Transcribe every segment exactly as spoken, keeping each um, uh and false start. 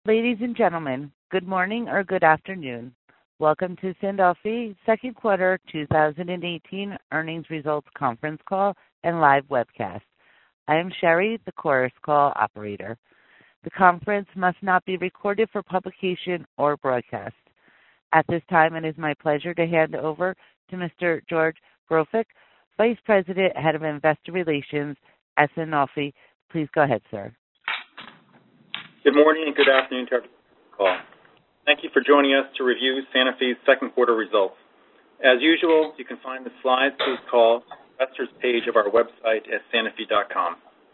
Ladies and gentlemen, good morning or good afternoon. Welcome to Sanofi second quarter two thousand eighteen earnings results conference call and live webcast. I am Sherry, the Chorus Call operator. The conference must not be recorded for publication or broadcast. At this time, it is my pleasure to hand over to Mister George Grofik, Vice President, Head of Investor Relations at Sanofi. Please go ahead, sir. Good morning and good afternoon to everyone on the call. Thank you for joining us to review Sanofi's second quarter results. As usual, you can find the slides to this call on the investors page of our website at sanofi dot com.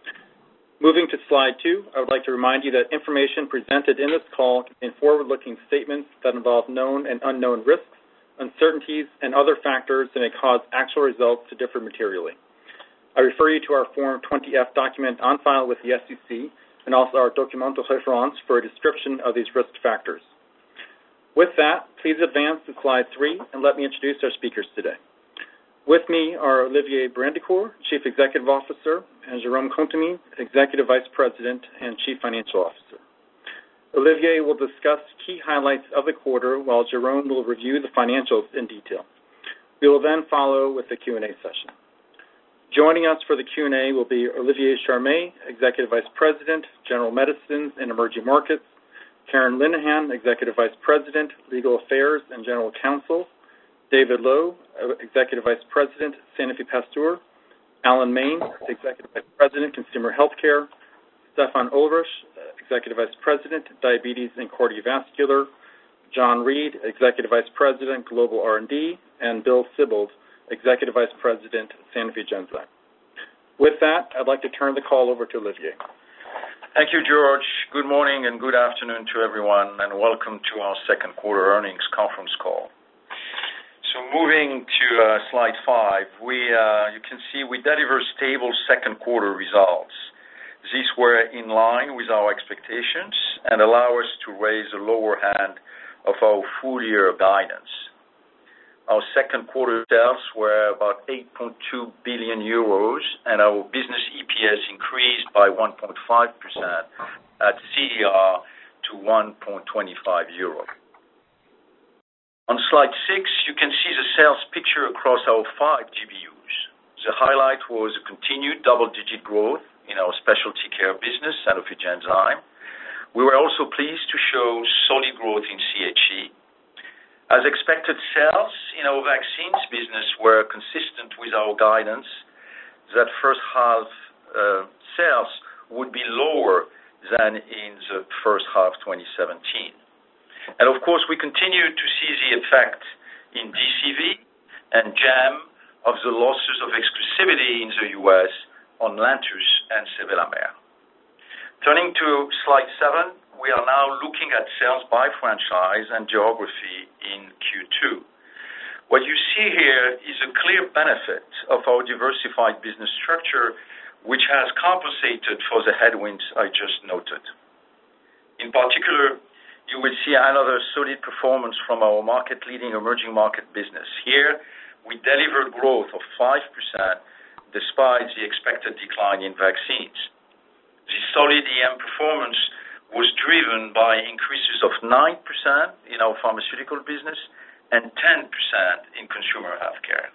Moving to slide two, I would like to remind you that information presented in this call contains forward-looking statements that involve known and unknown risks, uncertainties, and other factors that may cause actual results to differ materially. I refer you to our Form twenty F document on file with the S E C and also our document de référence for a description of these risk factors. With that, please advance to slide three and let me introduce our speakers today. With me are Olivier Brandicourt, Chief Executive Officer, and Jérôme Contamine, Executive Vice President and Chief Financial Officer. Olivier will discuss key highlights of the quarter while Jérôme will review the financials in detail. We will then follow with the Q and A session. Joining us for the Q and A will be Olivier Charmé, Executive Vice President, General Medicines and Emerging Markets, Karen Linehan, Executive Vice President, Legal Affairs and General Counsel, David Lowe, Executive Vice President, Sanofi Pasteur, Alan Main, Executive Vice President, Consumer Healthcare, Stefan Ulrich, Executive Vice President, Diabetes and Cardiovascular, John Reed, Executive Vice President, Global R and D, and Bill Sibold, Executive Vice President, Sanofi Genzyme. With that, I'd like to turn the call over to Olivier. Thank you, George. Good morning and good afternoon to everyone, and welcome to our second quarter earnings conference call. So moving to uh, slide five, we uh, you can see we deliver stable second quarter results. These were in line with our expectations and allow us to raise the lower hand of our full year guidance. Our second quarter sales were about eight point two billion euros, and our business E P S increased by one point five percent at C E R to one point two five euro. On slide six, you can see the sales picture across our five G B Us. The highlight was a continued double-digit growth in our specialty care business, Sanofi Genzyme. We were also pleased to show solid growth in C H E. As expected, sales in our vaccines business were consistent with our guidance that first half uh, sales would be lower than in the first half twenty seventeen. And of course, we continue to see the effect in D C V and J A M of the losses of exclusivity in the U S on Lantus and Sevelamer. Turning to slide seven, we are now looking at sales by franchise and geography in Q two. What you see here is a clear benefit of our diversified business structure, which has compensated for the headwinds I just noted. In particular, you will see another solid performance from our market-leading emerging market business. Here, we delivered growth of five percent despite the expected decline in vaccines. The solid E M performance was driven by increases of nine percent in our pharmaceutical business and ten percent in consumer healthcare.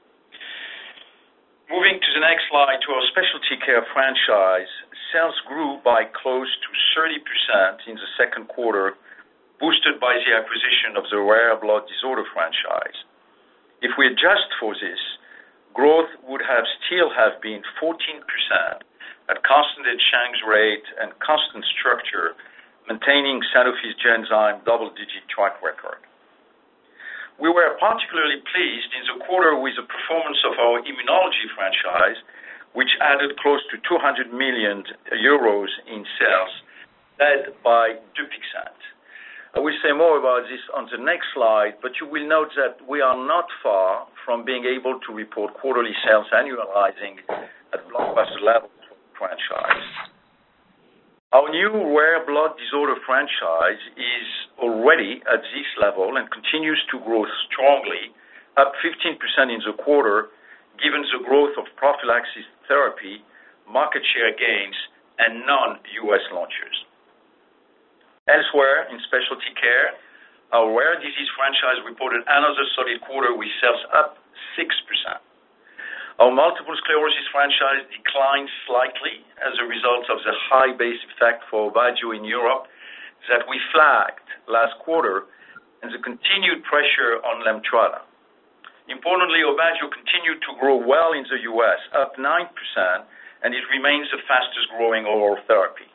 Moving to the next slide, to our specialty care franchise, sales grew by close to thirty percent in the second quarter, boosted by the acquisition of the rare blood disorder franchise. If we adjust for this, growth would have still have been fourteen percent at constant exchange rate and constant structure, maintaining Sanofi's Genzyme double-digit track record. We were particularly pleased in the quarter with the performance of our immunology franchise, which added close to two hundred million euros in sales, led by Dupixent. I will say more about this on the next slide, but you will note that we are not far from being able to report quarterly sales annualizing at blockbuster levels for the franchise. Our new rare blood disorder franchise is already at this level and continues to grow strongly, up fifteen percent in the quarter, given the growth of prophylaxis therapy, market share gains, and non-U S launches. Elsewhere, in specialty care, our rare disease franchise reported another solid quarter with sales up six percent. Our multiple sclerosis franchise declined slightly as a result of the high base effect for Aubagio in Europe that we flagged last quarter and the continued pressure on Lemtrada. Importantly, Aubagio continued to grow well in the U S, up nine percent, and it remains the fastest growing oral therapy.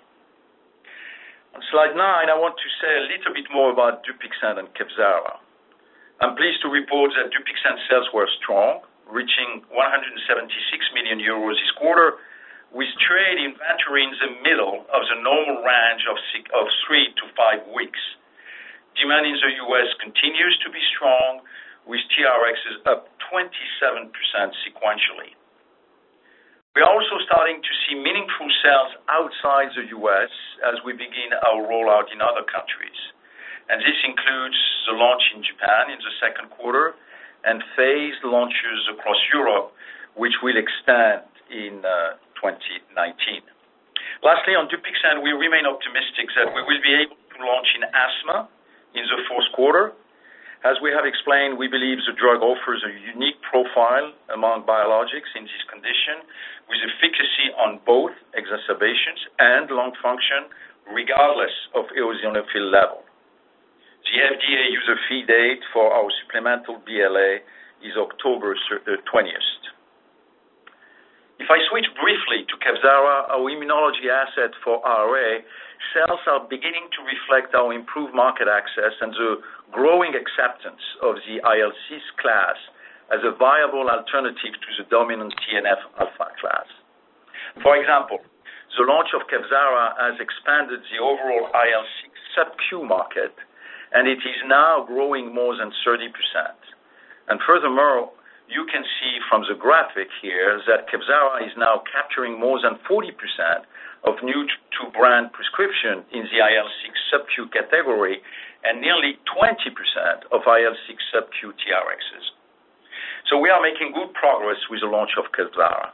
On slide nine, I want to say a little bit more about Dupixent and Kevzara. I'm pleased to report that Dupixent sales were strong, reaching one hundred seventy-six million euros this quarter, with trade inventory in the middle of the normal range of, six, of three to five weeks. Demand in the U S continues to be strong, with T R Xs up twenty-seven percent sequentially. We are also starting to see meaningful sales outside the U S as we begin our rollout in other countries. And this includes the launch in Japan in the second quarter and phased launches across Europe, which will extend in uh, twenty nineteen. Lastly, on Dupixent, we remain optimistic that we will be able to launch in asthma in the fourth quarter. As we have explained, we believe the drug offers a unique profile among biologics in this condition, with efficacy on both exacerbations and lung function, regardless of eosinophil level. The F D A user fee date for our supplemental B L A is October twentieth. If I switch briefly to Kevzara, our immunology asset for R A, sales are beginning to reflect our improved market access and the growing acceptance of the I L six class as a viable alternative to the dominant T N F alpha class. For example, the launch of Kevzara has expanded the overall I L six sub-Q market, and it is now growing more than thirty percent. And furthermore, you can see from the graphic here that Kevzara is now capturing more than forty percent of new-to-brand prescription in the I L six sub-Q category and nearly twenty percent of I L six sub-Q T R Xs. So we are making good progress with the launch of Kevzara.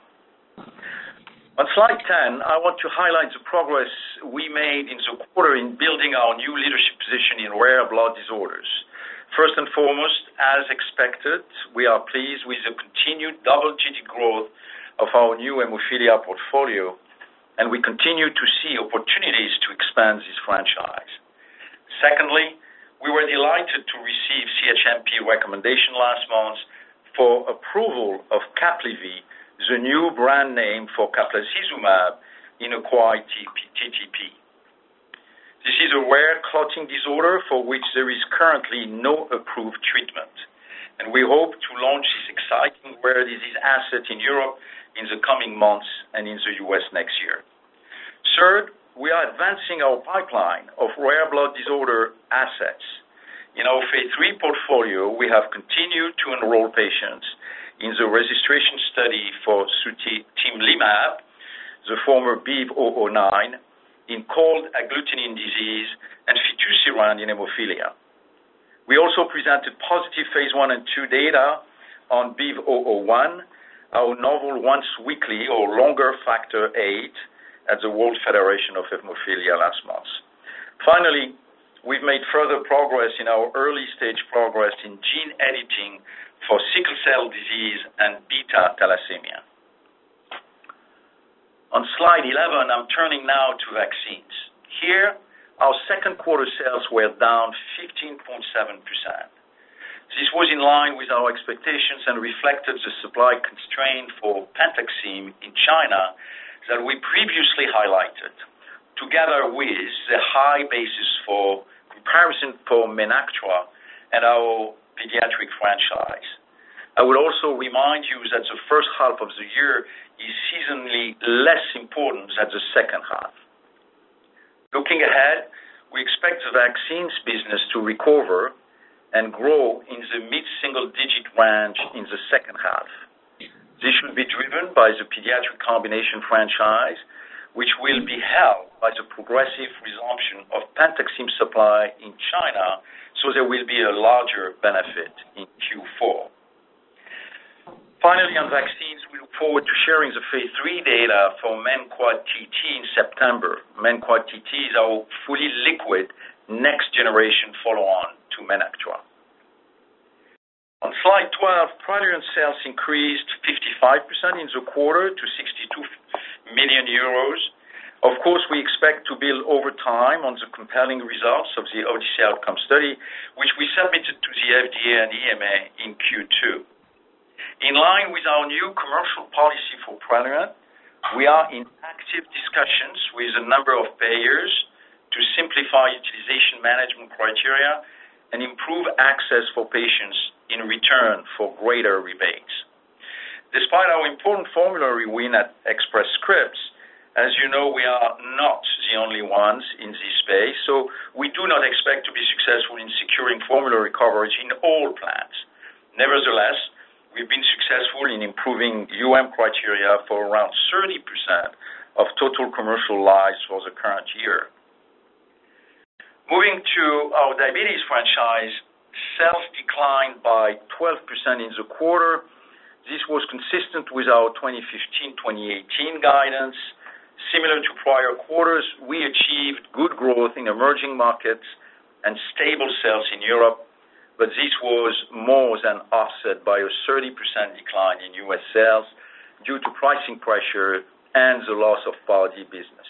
On slide ten, I want to highlight the progress we made in the quarter in building our new leadership position in rare blood disorders. First and foremost, as expected, we are pleased with the continued double-digit growth of our new hemophilia portfolio, and we continue to see opportunities to expand this franchise. Secondly, we were delighted to receive C H M P recommendation last month for approval of Caplivy, the new brand name for Caplacizumab in acquired T T P. This is a rare clotting disorder for which there is currently no approved treatment, and we hope to launch this exciting rare disease asset in Europe in the coming months and in the U S next year. Third, we are advancing our pipeline of rare blood disorder assets. In our phase three portfolio, we have continued to enroll patients in the registration study for sutimlimab, the former B I V zero zero nine, in cold agglutinin disease and fitusiran in hemophilia. We also presented positive phase one and two data on B I V zero zero one, our novel once-weekly or longer factor eight at the World Federation of Hemophilia last month. Finally, we've made further progress in our early-stage progress in gene editing for sickle cell disease and beta thalassemia. On slide eleven, I'm turning now to vaccines. Here, our second quarter sales were down fifteen point seven percent. This was in line with our expectations and reflected the supply constraint for Pentaxim in China that we previously highlighted, together with the high basis for comparison for Menactra and our pediatric franchise. I would also remind you that the first half of the year is seasonally less important than the second half. Looking ahead, we expect the vaccines business to recover and grow in the mid-single-digit range in the second half. This should be driven by the pediatric combination franchise, which will be helped by the progressive resumption of Pentaxim supply in China, so there will be a larger benefit in Q four. Finally, on vaccines, we look forward to sharing the phase three data for MenQuad-T T in September. MenQuad-T T is our fully liquid next-generation follow-on to Menactua. On slide twelve, Praluent sales increased fifty-five percent in the quarter to sixty-two million euros. Of course, we expect to build over time on the compelling results of the Odyssey outcome study, which we submitted to the F D A and E M A in Q two. In line with our new commercial policy for Praluent, we are in active discussions with a number of payers to simplify utilization management criteria and improve access for patients in return for greater rebates. Despite our important formulary win at Express Scripts, as you know, we are not the only ones in this space, so we do not expect to be successful in securing formulary coverage in all plans. Nevertheless, we've been successful in improving U M criteria for around thirty percent of total commercial lives for the current year. Moving to our diabetes franchise, sales declined by twelve percent in the quarter. This was consistent with our twenty fifteen twenty eighteen guidance. Similar to prior quarters, we achieved good growth in emerging markets and stable sales in Europe, but this was more than offset by a thirty percent decline in U S sales due to pricing pressure and the loss of Part D business.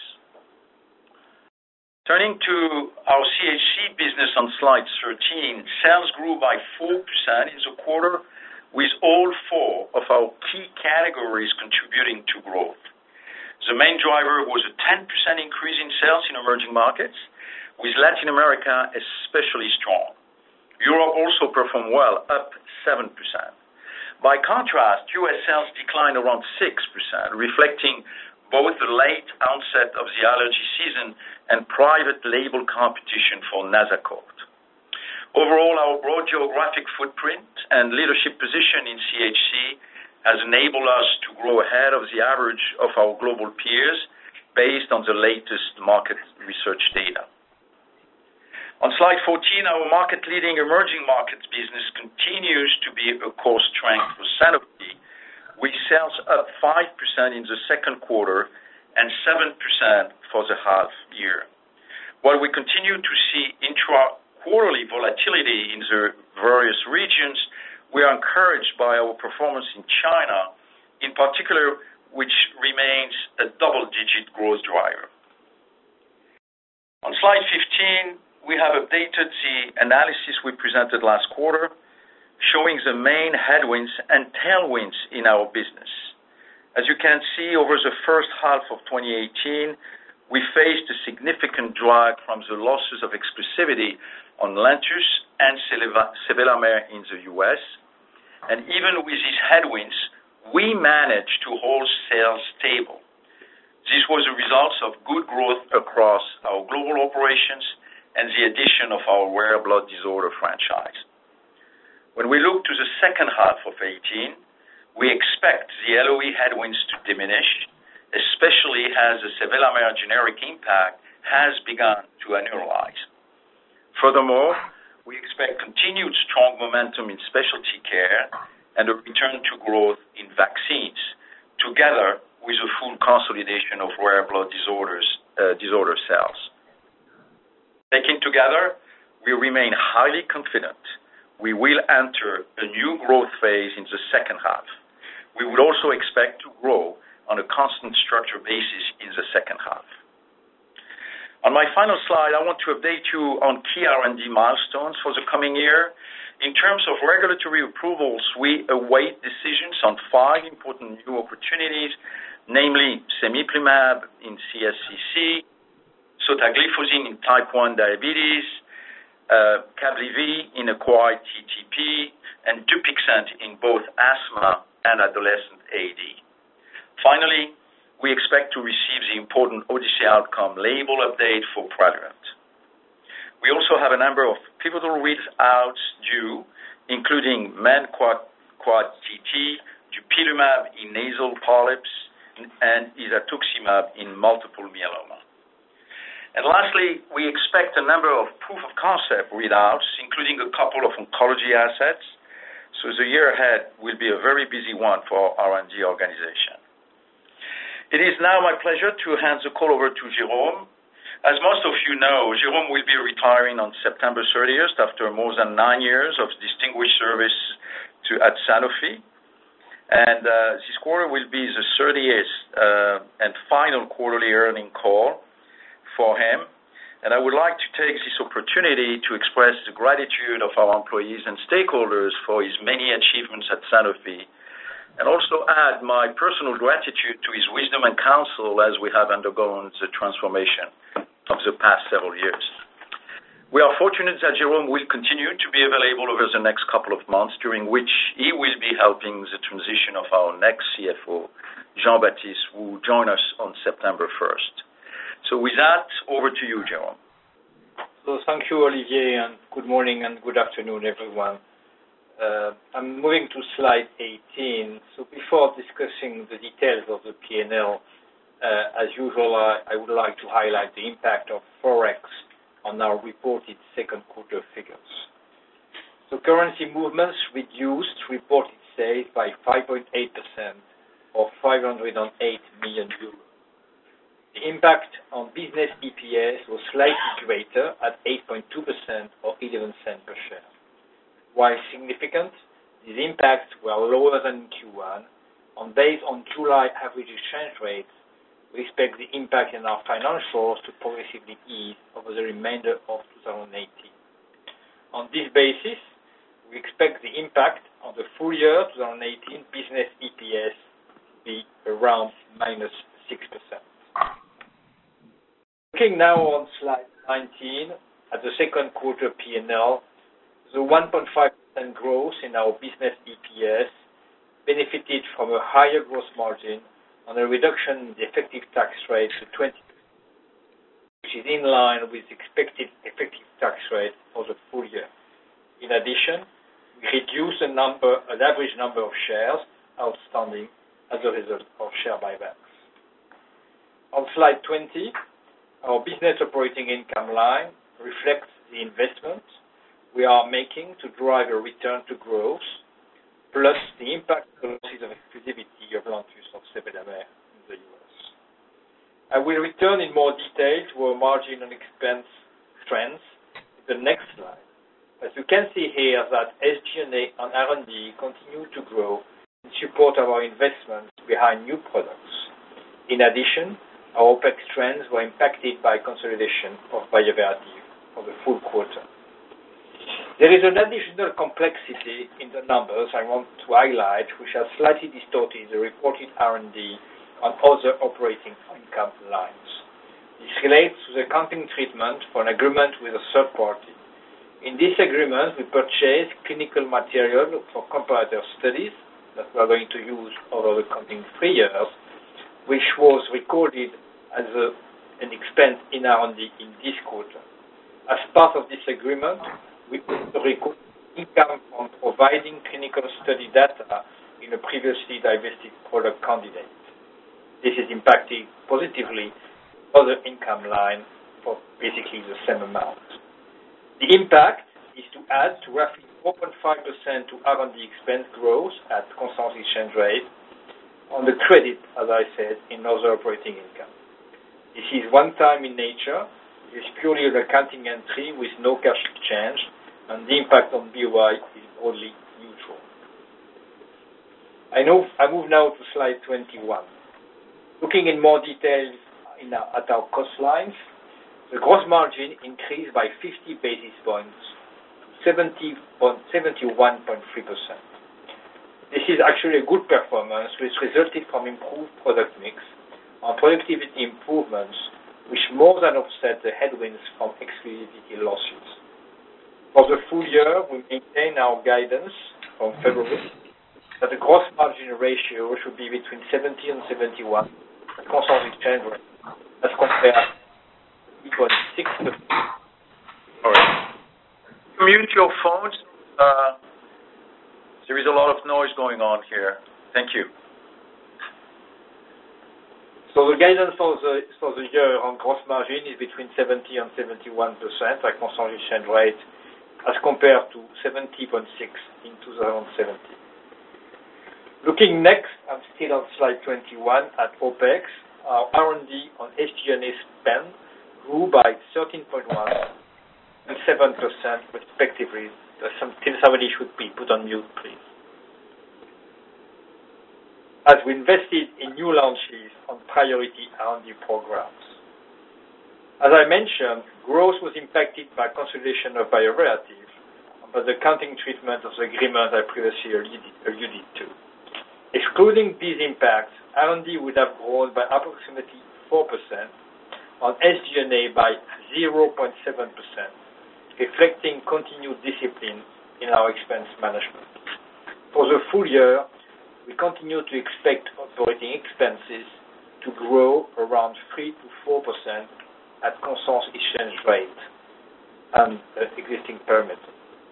Turning to our C H C business on slide thirteen, sales grew by four percent in the quarter, with all four of our key categories contributing to growth. The main driver was a ten percent increase in sales in emerging markets, with Latin America especially strong. Europe also performed well, up seven percent. By contrast, U S sales declined around six percent, reflecting both the late onset of the allergy season and private label competition for Nasacort. Overall, our broad geographic footprint and leadership position in C H C has enabled us to grow ahead of the average of our global peers based on the latest market research data. On slide fourteen, our market-leading emerging markets business continues to be a core strength for Sanofi, with sales up five percent in the second quarter and seven percent for the half year. While we continue to see intra-quarterly volatility in the various regions, we are encouraged by our performance in China, in particular, which remains a double-digit growth driver. On slide fifteen, we have updated the analysis we presented last quarter, showing the main headwinds and tailwinds in our business. As you can see, over the first half of twenty eighteen, we faced a significant drag from the losses of exclusivity on Lantus and Sevelamer in the U S, and even with these headwinds, we managed to hold sales stable. This was a result of good growth across our global operations and the addition of our rare blood disorder franchise. When we look to the second half of eighteen, we expect the L O E headwinds to diminish, especially as the Sevelamer generic impact has begun to annualize. Furthermore, we expect continued strong momentum in specialty care and a return to growth in vaccines, together with a full consolidation of rare blood disorders, uh, disorder sales. Taken together, we remain highly confident we will enter a new growth phase in the second half. We would also expect to grow on a constant structure basis in the second half. On my final slide, I want to update you on key R and D milestones for the coming year. In terms of regulatory approvals, we await decisions on five important new opportunities, namely Semiplimab in C S C C, Sotagliflozin in type one diabetes, uh, Cablivi in acquired T T P, and Dupixent in both asthma and adolescent A D. Finally, we expect to receive the important Odyssey outcome label update for Praluent. We also have a number of pivotal readouts due, including MenQuad-T T, Dupilumab in nasal polyps, and Isatuximab in multiple myeloma. And lastly, we expect a number of proof-of-concept readouts, including a couple of oncology assets, So the year ahead will be a very busy one for our R and D organization. It is now my pleasure to hand the call over to Jérôme. As most of you know, Jérôme will be retiring on September thirtieth after more than nine years of distinguished service to, at Sanofi. And uh, this quarter will be the thirtieth uh, and final quarterly earning call for him. And I would like to take this opportunity to express the gratitude of our employees and stakeholders for his many achievements at Sanofi, and also add my personal gratitude to his wisdom and counsel as we have undergone the transformation of the past several years. We are fortunate that Jérôme will continue to be available over the next couple of months, during which he will be helping the transition of our next C F O, Jean-Baptiste, who will join us on September first. So with that, over to you, Jérôme. So thank you, Olivier, and good morning and good afternoon, everyone. Uh, I'm moving to slide eighteen. So before discussing the details of the P and L, uh, as usual, I, I would like to highlight the impact of Forex on our reported second quarter figures. So currency movements reduced reported sales by five point eight percent, or five hundred eight million euros. The impact on business E P S was slightly greater at eight point two percent, or eleven cents per share. While significant, these impacts were lower than in Q one, and based on July average exchange rates, we expect the impact in our financials to progressively ease over the remainder of two thousand eighteen. On this basis, we expect the impact on the full year twenty eighteen business E P S to be around minus six percent. Looking now on slide nineteen at the second quarter P and L, the one point five percent growth in our business E P S benefited from a higher gross margin and a reduction in the effective tax rate to twenty percent, which is in line with expected effective tax rate for the full year. In addition, we reduced the number, an average number of shares outstanding as a result of share buybacks. On slide twenty, our business operating income line reflects the investment we are making to drive a return to growth, plus the impact of losses of exclusivity of Lantus of Sevelamer in the U S. I will return in more detail to our margin and expense trends in the next slide. As you can see here that S G and A and R and D continue to grow in support of our investments behind new products. In addition, our OPEX trends were impacted by consolidation of Bioverativ for the full quarter. There is an additional complexity in the numbers I want to highlight, which has slightly distorted the reported R and D on other operating income lines. This relates to the accounting treatment for an agreement with a third party. In this agreement, we purchase clinical material for comparator studies that we are going to use over the coming three years, which was recorded as a, an expense in R and D in this quarter. As part of this agreement, we also record income from providing clinical study data in a previously divested product candidate. This is impacting positively other income line for basically the same amount. The impact is to add to roughly four point five percent to R and D expense growth at constant exchange rate on the credit, as I said, in other operating income. This is one-time in nature. It is purely an accounting entry with no cash exchange, and the impact on B O I is broadly neutral. I, know, I move now to slide twenty-one. Looking in more detail in our, at our cost lines, the gross margin increased by fifty basis points to seventy-one point three percent. This is actually a good performance, which resulted from improved product mix and productivity improvements, which more than offset the headwinds from exclusivity losses. For the full year, we maintain our guidance from February that the gross margin ratio should be between seventy and seventy-one at constant exchange rate, as compared to three point six percent. All right. Mute your phones. Uh, there is a lot of noise going on here. Thank you. So the guidance for the for the year on gross margin is between seventy and seventy-one percent at constant exchange rate, as compared to seventy point six in two thousand seventeen. Looking next, I'm still on slide twenty-one at OPEX. Our R and D on S G and A spend grew by thirteen point one and seven percent respectively. Some, somebody should be put on mute, please. As we invested in new launches on priority R and D programs. As I mentioned, growth was impacted by consolidation of Bioverativ, but the accounting treatment of the agreement I previously alluded to. Excluding these impacts, R and D would have grown by approximately four percent, on S G and A by zero point seven percent, reflecting continued discipline in our expense management. For the full year, we continue to expect operating expenses to grow around three to four percent at constant exchange rate and uh, existing parameters.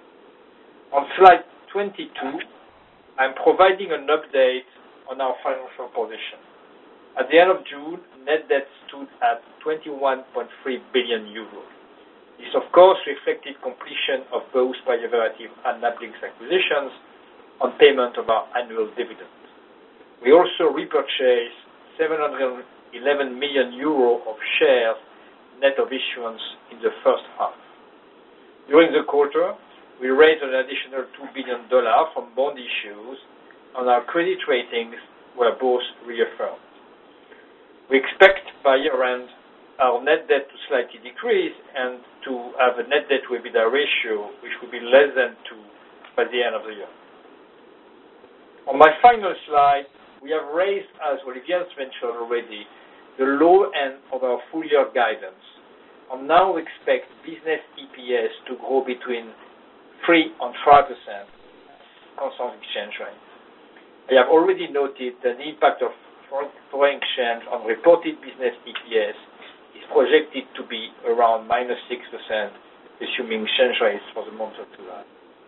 On slide twenty-two, I'm providing an update on our financial position. At the end of June, net debt stood at twenty-one point three billion euros. This, of course, reflected completion of both Bioverativ and Ablynx acquisitions on payment of our annual dividend. We also repurchased seven hundred eleven million euro of shares net of issuance in the first half. During the quarter, we raised an additional two billion dollars from bond issues, and our credit ratings were both reaffirmed. We expect by year-end our net debt to slightly decrease and to have a net debt to EBITDA ratio which will be less than two by the end of the year. On my final slide, we have raised, as Olivier has mentioned already, the low end of our full-year guidance, and now expect business E P S to grow between three and five percent constant exchange rate. I have already noted that the impact of foreign exchange on reported business E P S is projected to be around minus six percent, assuming exchange rates for the month of July.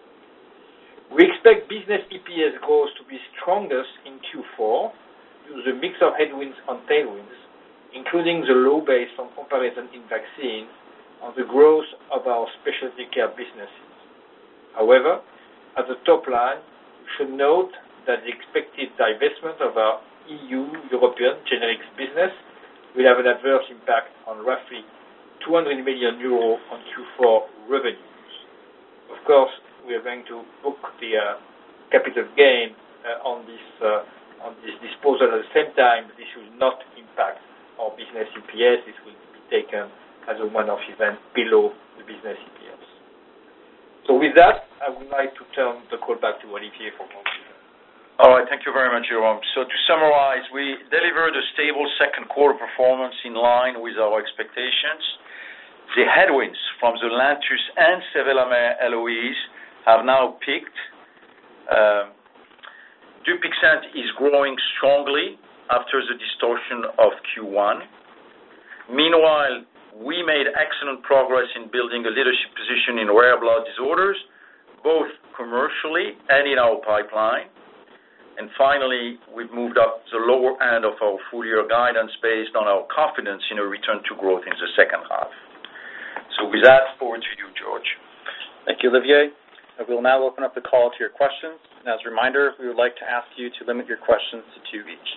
We expect business E P S growth to be strongest in Q four due to the mix of headwinds and tailwinds, including the low base from comparison in vaccines and the growth of our specialty care businesses. However, at the top line, we should note that the expected divestment of our E U European generics business will have an adverse impact on roughly two hundred million euros on Q four revenues. Of course, we are going to book the uh, capital gain uh, on this uh, on this disposal at the same time. This will not impact our business E P S. This will be taken as a one-off event below the business E P S. So with that, I would like to turn the call back to Olivier for conclusion. All right, thank you very much, Jerome. So to summarize, we delivered a stable second quarter performance in line with our expectations. The headwinds from the Lantus and Sevelamer L O Es have now peaked. Um, Dupixent is growing strongly after the distortion of Q one. Meanwhile, we made excellent progress in building a leadership position in rare blood disorders, both commercially and in our pipeline. And finally, we've moved up the lower end of our full-year guidance based on our confidence in a return to growth in the second half. So with that, forward to you, George. Thank you, Olivier. I will now open up the call to your questions. And as a reminder, we would like to ask you to limit your questions to two each.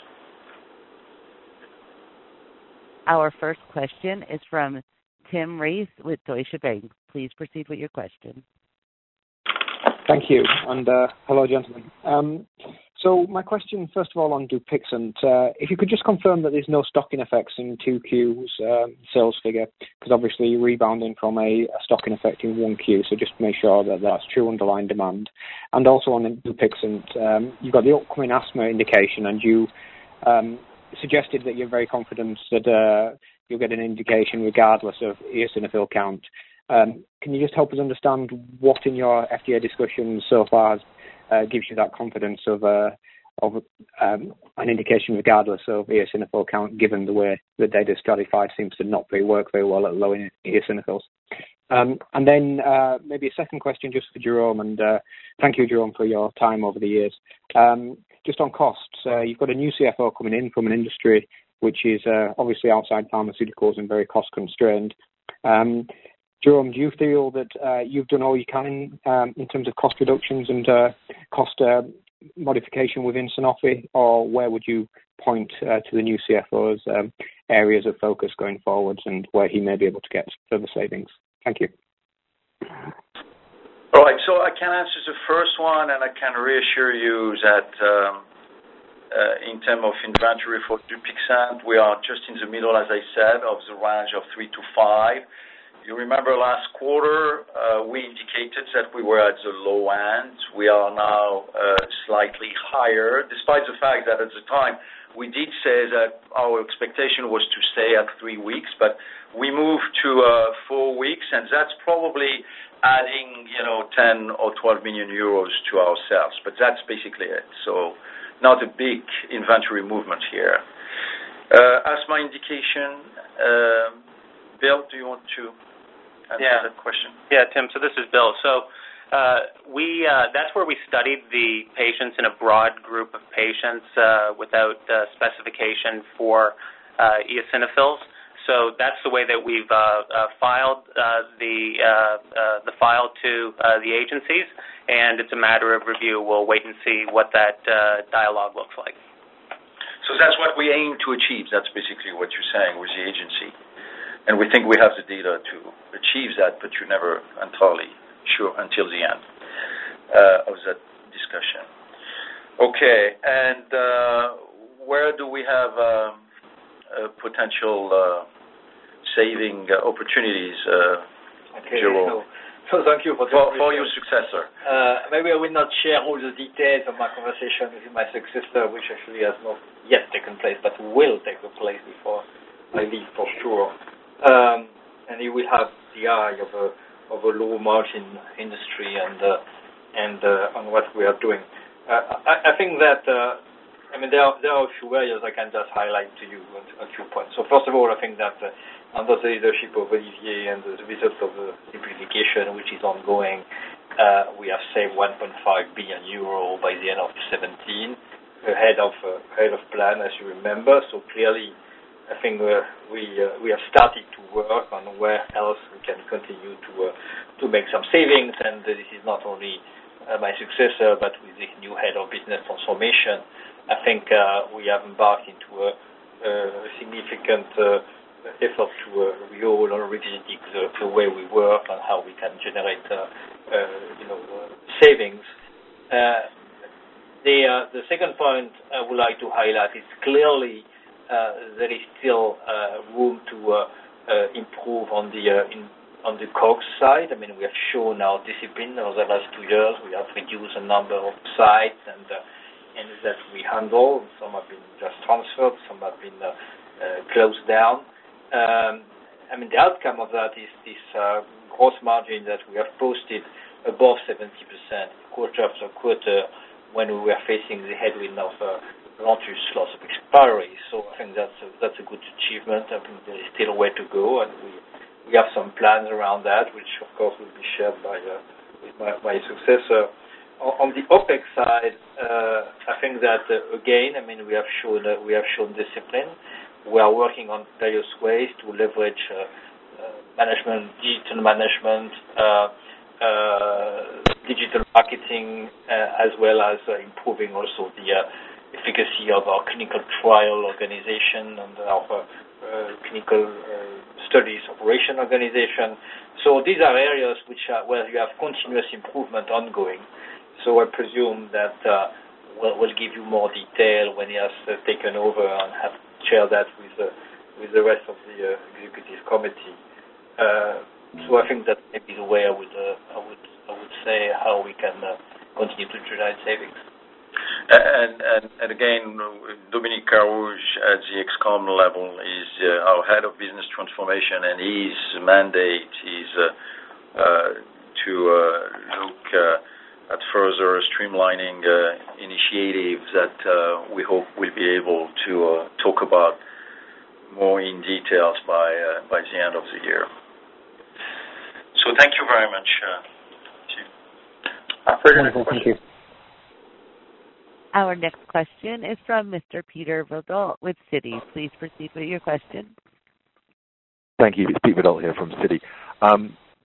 Our first question is from Tim Race with Deutsche Bank. Please proceed with your question. Thank you, and uh, hello, gentlemen. Um, so my question, first of all, on Dupixent, uh, if you could just confirm that there's no stocking effects in two Q's um, sales figure, because obviously you're rebounding from a, a stocking effect in one Q, so just make sure that that's true underlying demand. And also on Dupixent, um, you've got the upcoming asthma indication, and you um, suggested that you're very confident that uh, you'll get an indication regardless of eosinophil count. Um, can you just help us understand what in your F D A discussions so far uh, gives you that confidence of, uh, of um, an indication regardless of eosinophil count, given the way the data stratified seems to not very work very well at low eosinophils? Um, and then uh, maybe a second question just for Jerome, and uh, thank you, Jerome, for your time over the years. Um, just on costs, uh, you've got a new C F O coming in from an industry which is uh, obviously outside pharmaceuticals and very cost constrained. Um, Jerome, do you feel that uh, you've done all you can um, in terms of cost reductions and uh, cost uh, modification within Sanofi, or where would you point uh, to the new C F O's um, areas of focus going forwards and where he may be able to get further savings? Thank you. All right, so I can answer the first one, and I can reassure you that um, uh, in terms of inventory for Dupixent, we are just in the middle, as I said, of the range of three to five. You remember last quarter, uh, we indicated that we were at the low end. We are now uh, slightly higher, despite the fact that at the time we did say that our expectation was to stay at three weeks, but we moved to uh, four weeks, and that's probably adding, you know, ten or twelve million euros to our sales. But that's basically it. So not a big inventory movement here. Uh, as my indication, uh, Bill, do you want to answer yeah. that question? Yeah, Tim. So this is Bill. So uh, we uh, that's where we studied the patients in a broad group of patients uh, without uh, specification for uh, eosinophils. So that's the way that we've uh, uh, filed uh, the uh, uh, the file to uh, the agencies, and it's a matter of review. We'll wait and see what that uh, dialogue looks like. So that's what we aim to achieve. That's basically what you're saying with the agency. And we think we have the data to achieve that, but you're never entirely sure until the end uh, of that discussion. Okay, and uh, where do we have uh, uh, potential uh, saving uh, opportunities, uh, okay, Jerome? So, so thank you for, for, for your successor. Uh, maybe I will not share all the details of my conversation with my successor, which actually has not yet taken place, but will take place before I leave for sure. Um, and he will have the eye of a of a low margin industry and uh, and uh, on what we are doing. Uh, I, I think that uh, I mean there are there are a few areas I can just highlight to you a few points. So first of all, I think that uh, under the leadership of Olivier and the result of the simplification, which is ongoing, uh, we have saved one point five billion euro by the end of seventeen, ahead of uh, ahead of plan, as you remember. So clearly, I think uh, we uh, we have started to work on where else we can continue to uh, to make some savings, and uh, this is not only uh, my successor, but with the new head of business transformation. I think uh, we have embarked into a, a significant uh, effort to uh, reroll or revisiting the, the way we work and how we can generate uh, uh, you know uh, savings. Uh, the uh, the second point I would like to highlight is clearly. Uh, there is still uh, room to uh, uh, improve on the uh, in, on the COGS side. I mean, we have shown our discipline over the last two years. We have reduced the number of sites and uh, and that we handle. Some have been just transferred. Some have been uh, uh, closed down. Um, I mean, the outcome of that is this uh, gross margin that we have posted above seventy percent quarter after quarter when we were facing the headwind of uh, Lantus loss of expiry. So I think that's a, that's a good achievement. I think there is still a way to go, and we we have some plans around that, which of course will be shared by uh, with my, my successor. On, on the OPEX side, uh, I think that uh, again, I mean, we have shown uh, we have shown discipline. We are working on various ways to leverage uh, uh, management, digital management, uh, uh, digital marketing, uh, as well as uh, improving also the uh, efficacy of our clinical trial organization and our uh, uh, clinical uh, studies operation organization. So these are areas which are where you have continuous improvement ongoing. So I presume that uh, we'll, we'll give you more detail when he has uh, taken over and have shared that with uh, with the rest of the uh, executive committee. Uh, so I think that maybe the way I would uh, I would I would say how we can uh, continue to generate savings. And, and, and again, Dominique Carouge at the X COM level is uh, our head of business transformation, and his mandate is uh, uh, to uh, look uh, at further streamlining uh, initiatives that uh, we hope we'll be able to uh, talk about more in details by uh, by the end of the year. So thank you very much. Uh, Wonderful, thank you. Our next question is from Mister Peter Verdult with Citi. Please proceed with your question. Thank you. It's Pete Verdult here from Citi. Um,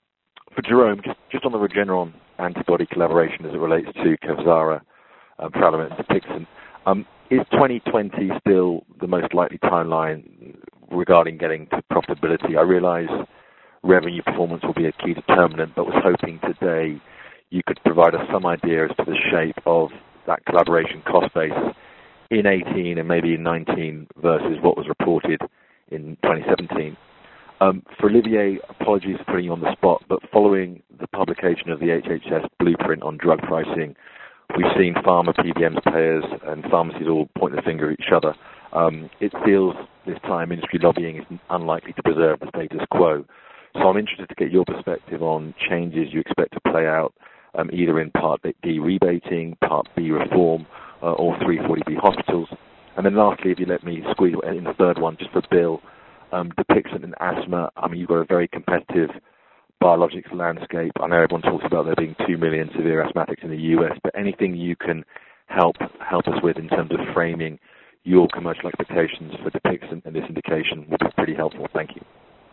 for Jerome, just, just on the Regeneron antibody collaboration as it relates to Kevzara, um, Praluent, and Dupixent, um, is twenty twenty still the most likely timeline regarding getting to profitability? I realize revenue performance will be a key determinant, but was hoping today you could provide us some idea as to the shape of that collaboration cost base in eighteen and maybe in nineteen versus what was reported in twenty seventeen. Um, for Olivier, apologies for putting you on the spot, but following the publication of the H H S blueprint on drug pricing, we've seen pharma, P B Ms, payers, and pharmacies all point the finger at each other. Um, it feels this time industry lobbying is unlikely to preserve the status quo. So I'm interested to get your perspective on changes you expect to play out, um, either in Part D rebating, Part B reform, uh, or three forty B hospitals. And then lastly, if you let me squeeze in the third one, just for Bill, um, Dupixent and asthma. I mean, you've got a very competitive biologics landscape. I know everyone talks about there being two million severe asthmatics in the U S, but anything you can help help us with in terms of framing your commercial expectations for Dupixent and this indication would be pretty helpful. Thank you.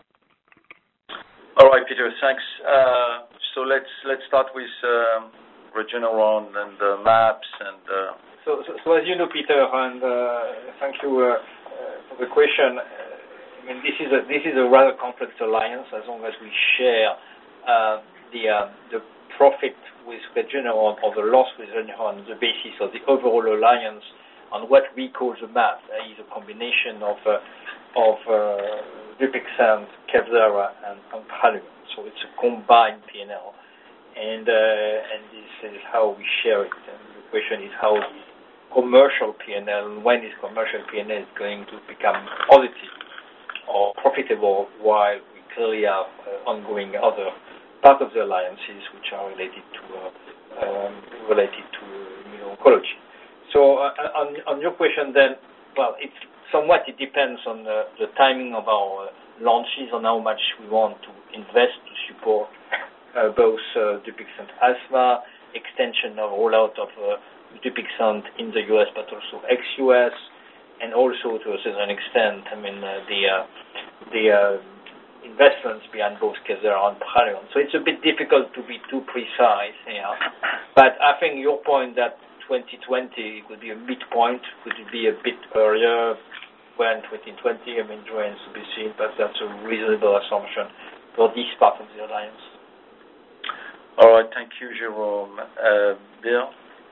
All right, Peter, thanks. Uh, so let's let's start with um, Regeneron and the maps and. Uh... So, so, so as you know, Peter, and uh, thank you uh, uh, for the question. I mean, this is a this is a rather complex alliance. As long as we share uh, the uh, the profit with Regeneron or the loss with Regeneron, the basis of the overall alliance on what we call the map, that is a combination of uh, of uh, Dupixent, Kevzara, and, and Praluent. So it's a combined P and L, and uh, and this is how we share it. And the question is how this commercial P and L, and when this commercial P and L is going to become positive or profitable, while we clearly have uh, ongoing other part of the alliances which are related to uh, um, related to immuno-oncology. So uh, on, on your question then, well, it's somewhat it depends on the, the timing of our uh, launches, on how much we want to invest to support uh, both uh, Dupixent asthma, extension of rollout of uh, Dupixent in the U S but also ex-U S, and also to a certain extent, I mean, uh, the uh, the uh, investments behind both Kevzara and Praluent. So it's a bit difficult to be too precise here. But I think your point that twenty twenty could be a midpoint, could it be a bit earlier? When twenty twenty, I mean, remains to be seen, but that's a reasonable assumption for this part of the alliance. All right, thank you, Jerome. Uh, Bill?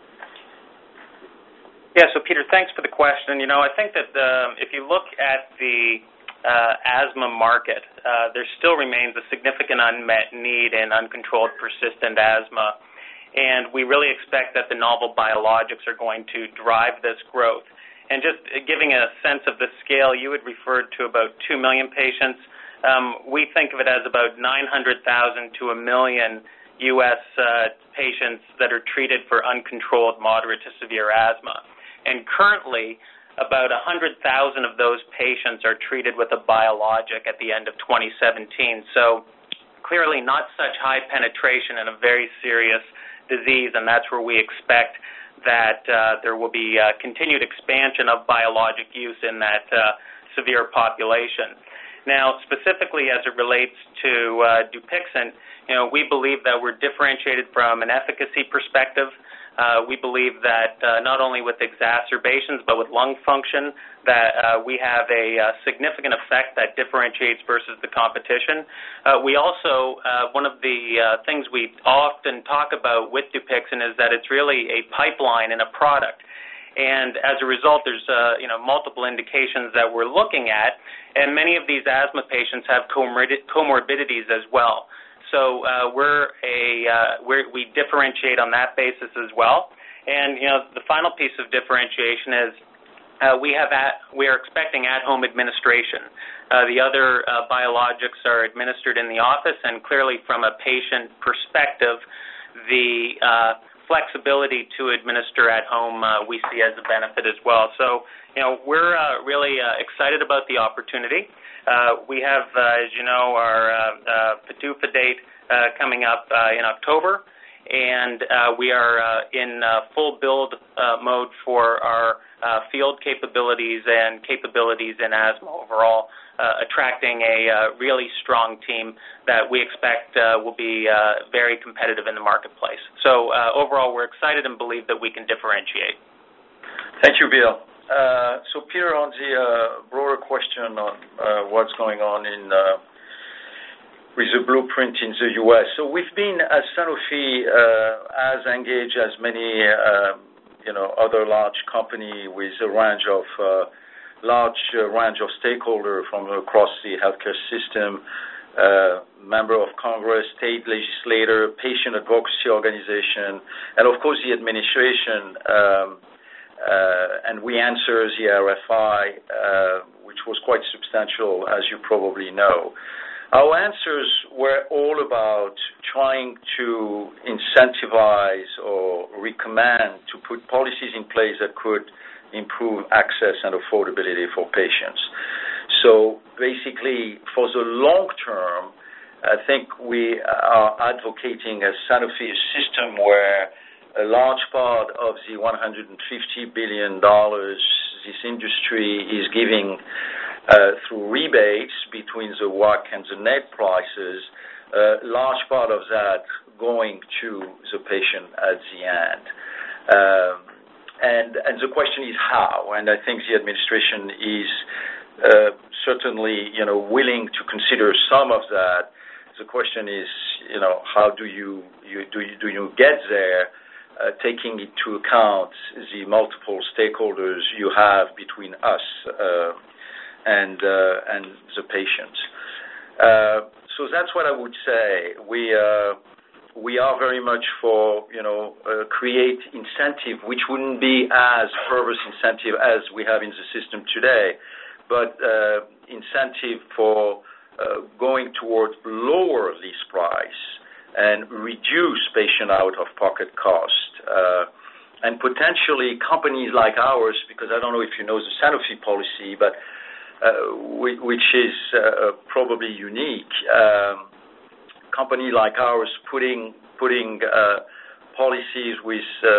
Yeah, so Peter, thanks for the question. You know, I think that um, if you look at the uh, asthma market, uh, there still remains a significant unmet need in uncontrolled persistent asthma, and we really expect that the novel biologics are going to drive this growth. And just giving a sense of the scale, you had referred to about two million patients. Um, we think of it as about nine hundred thousand to a million U S uh, patients that are treated for uncontrolled moderate to severe asthma. And currently, about one hundred thousand of those patients are treated with a biologic at the end of twenty seventeen. So clearly not such high penetration in a very serious disease, and that's where we expect that uh, there will be uh, continued expansion of biologic use in that uh, severe population. Now, specifically as it relates to uh, Dupixent, you know, we believe that we're differentiated from an efficacy perspective. Uh, we believe that uh, not only with exacerbations but with lung function that uh, we have a uh, significant effect that differentiates versus the competition. Uh, we also, uh, one of the uh, things we often talk about with Dupixent is that it's really a pipeline in a product. And as a result, there's uh, you know multiple indications that we're looking at, and many of these asthma patients have comorbid- comorbidities as well. So uh, we're a uh, we're, we differentiate on that basis as well. And you know the final piece of differentiation is uh, we have at, we are expecting at-home administration. Uh, the other uh, biologics are administered in the office, and clearly from a patient perspective, the uh, flexibility to administer at home uh, we see as a benefit as well. So you know we're uh, really uh, excited about the opportunity. Uh, we have, uh, as you know, our uh, uh, P D U F A date uh, coming up uh, in October, and uh, we are uh, in uh, full build uh, mode for our uh, field capabilities and capabilities in asthma overall, uh, attracting a uh, really strong team that we expect uh, will be uh, very competitive in the marketplace. So uh, overall, we're excited and believe that we can differentiate. Thank you, Bill. Uh, so, Peter, on the uh, broader question on uh, what's going on in uh, with the blueprint in the U S. So we've been, as Sanofi, uh, as engaged as many, uh, you know, other large company with a range of uh, large uh, range of stakeholders from across the healthcare system, uh, member of Congress, state legislator, patient advocacy organization, and of course the administration. Um, Uh, and we answered the R F I, uh, which was quite substantial, as you probably know. Our answers were all about trying to incentivize or recommend to put policies in place that could improve access and affordability for patients. So basically, for the long term, I think we are advocating as Sanofi a system where a large part of the one hundred fifty billion dollars this industry is giving uh, through rebates between the W A C and the net prices, a uh, large part of that going to the patient at the end. Um, and, and the question is how, and I think the administration is uh, certainly, you know, willing to consider some of that. The question is, you know, how do you, you, do you, do you get there? Uh, taking into account the multiple stakeholders you have between us uh, and uh, and the patient. Uh, so that's what I would say. We uh, we are very much for, you know, uh, create incentive, which wouldn't be as perverse incentive as we have in the system today, but uh, incentive for uh, going towards lower lease price and reduce patient out-of-pocket cost. Uh, and potentially companies like ours, because I don't know if you know the Sanofi policy, but uh, which is uh, probably unique, um, companies like ours putting putting uh, policies with uh,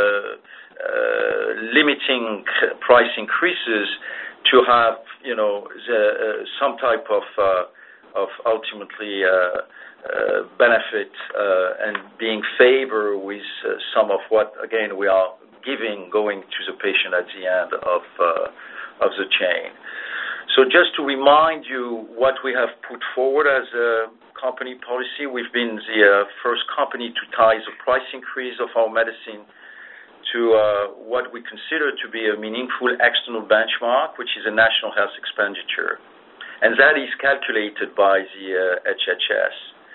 uh, limiting price increases to have, you know, the, uh, some type of uh, of ultimately uh, Uh, benefit uh, and being favor with uh, some of what, again, we are giving going to the patient at the end of uh, of the chain. So just to remind you what we have put forward as a company policy, we've been the uh, first company to tie the price increase of our medicine to uh, what we consider to be a meaningful external benchmark, which is a national health expenditure. And that is calculated by the uh, H H S.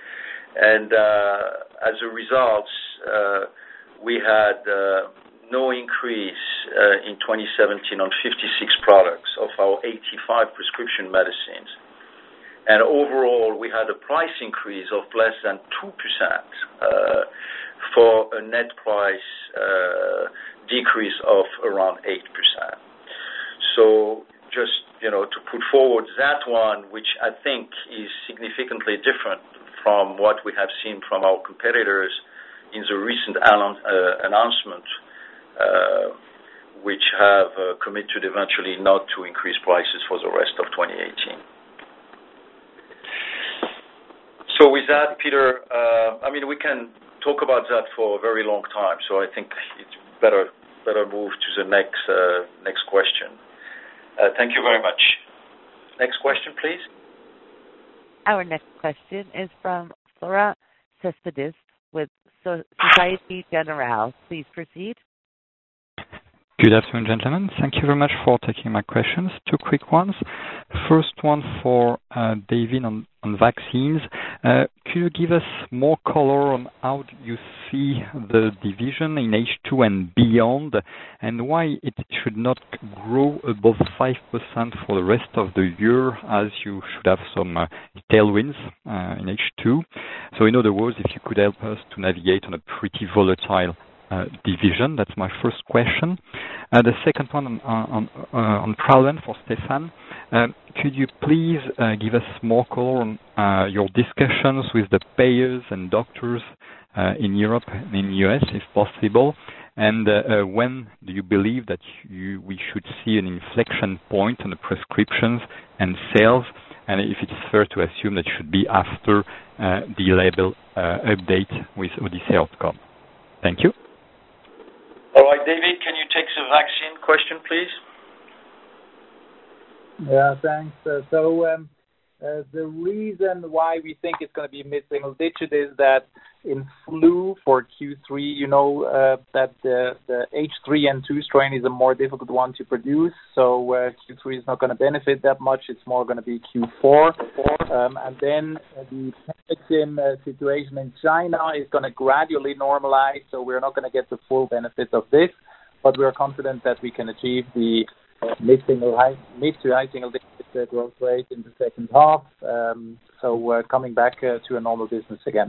And uh, as a result, uh, we had uh, no increase uh, in twenty seventeen on fifty-six products of our eighty-five prescription medicines. And overall, we had a price increase of less than two percent uh, for a net price uh, decrease of around eight percent. So just, you know, to put forward that one, which I think is significantly different from what we have seen from our competitors in the recent uh, announcement, uh, which have uh, committed eventually not to increase prices for the rest of twenty eighteen. So with that, Peter, uh, I mean, we can talk about that for a very long time, so I think it's better better move to the next, uh, next question. Uh, thank you very much. Next question, please. Our next question is from Florent Cespedes with Societe Generale. Please proceed. Good afternoon, gentlemen. Thank you very much for taking my questions. Two quick ones. First one for uh, David on, on vaccines. Uh, could you give us more color on how you see the division in H two and beyond, and why it should not grow above five percent for the rest of the year, as you should have some uh, tailwinds uh, in H two? So in other words, if you could help us to navigate on a pretty volatile Uh, division. That's my first question. Uh, the second one on on, uh, on Praluent for Stefan. Uh, could you please uh, give us more color on uh, your discussions with the payers and doctors uh, in Europe and in the U S, if possible? And uh, uh, when do you believe that you, we should see an inflection point on the prescriptions and sales? And if it's fair to assume that it should be after uh, the label uh, update with Odyssey outcome. Thank you. All right, David, can you take the vaccine question, please? Yeah, thanks. Uh, so um, uh, the reason why we think it's going to be mid-single digit is that in flu for Q three, you know uh, that the, the H three N two strain is a more difficult one to produce, so uh, Q three is not going to benefit that much. It's more going to be Q four. Um, and then uh, the vaccine uh, situation in China is going to gradually normalize, so we're not going to get the full benefit of this, but we're confident that we can achieve the mid-single high, mid to high single digit growth rate in the second half. Um, so uh, coming back uh, to a normal business again.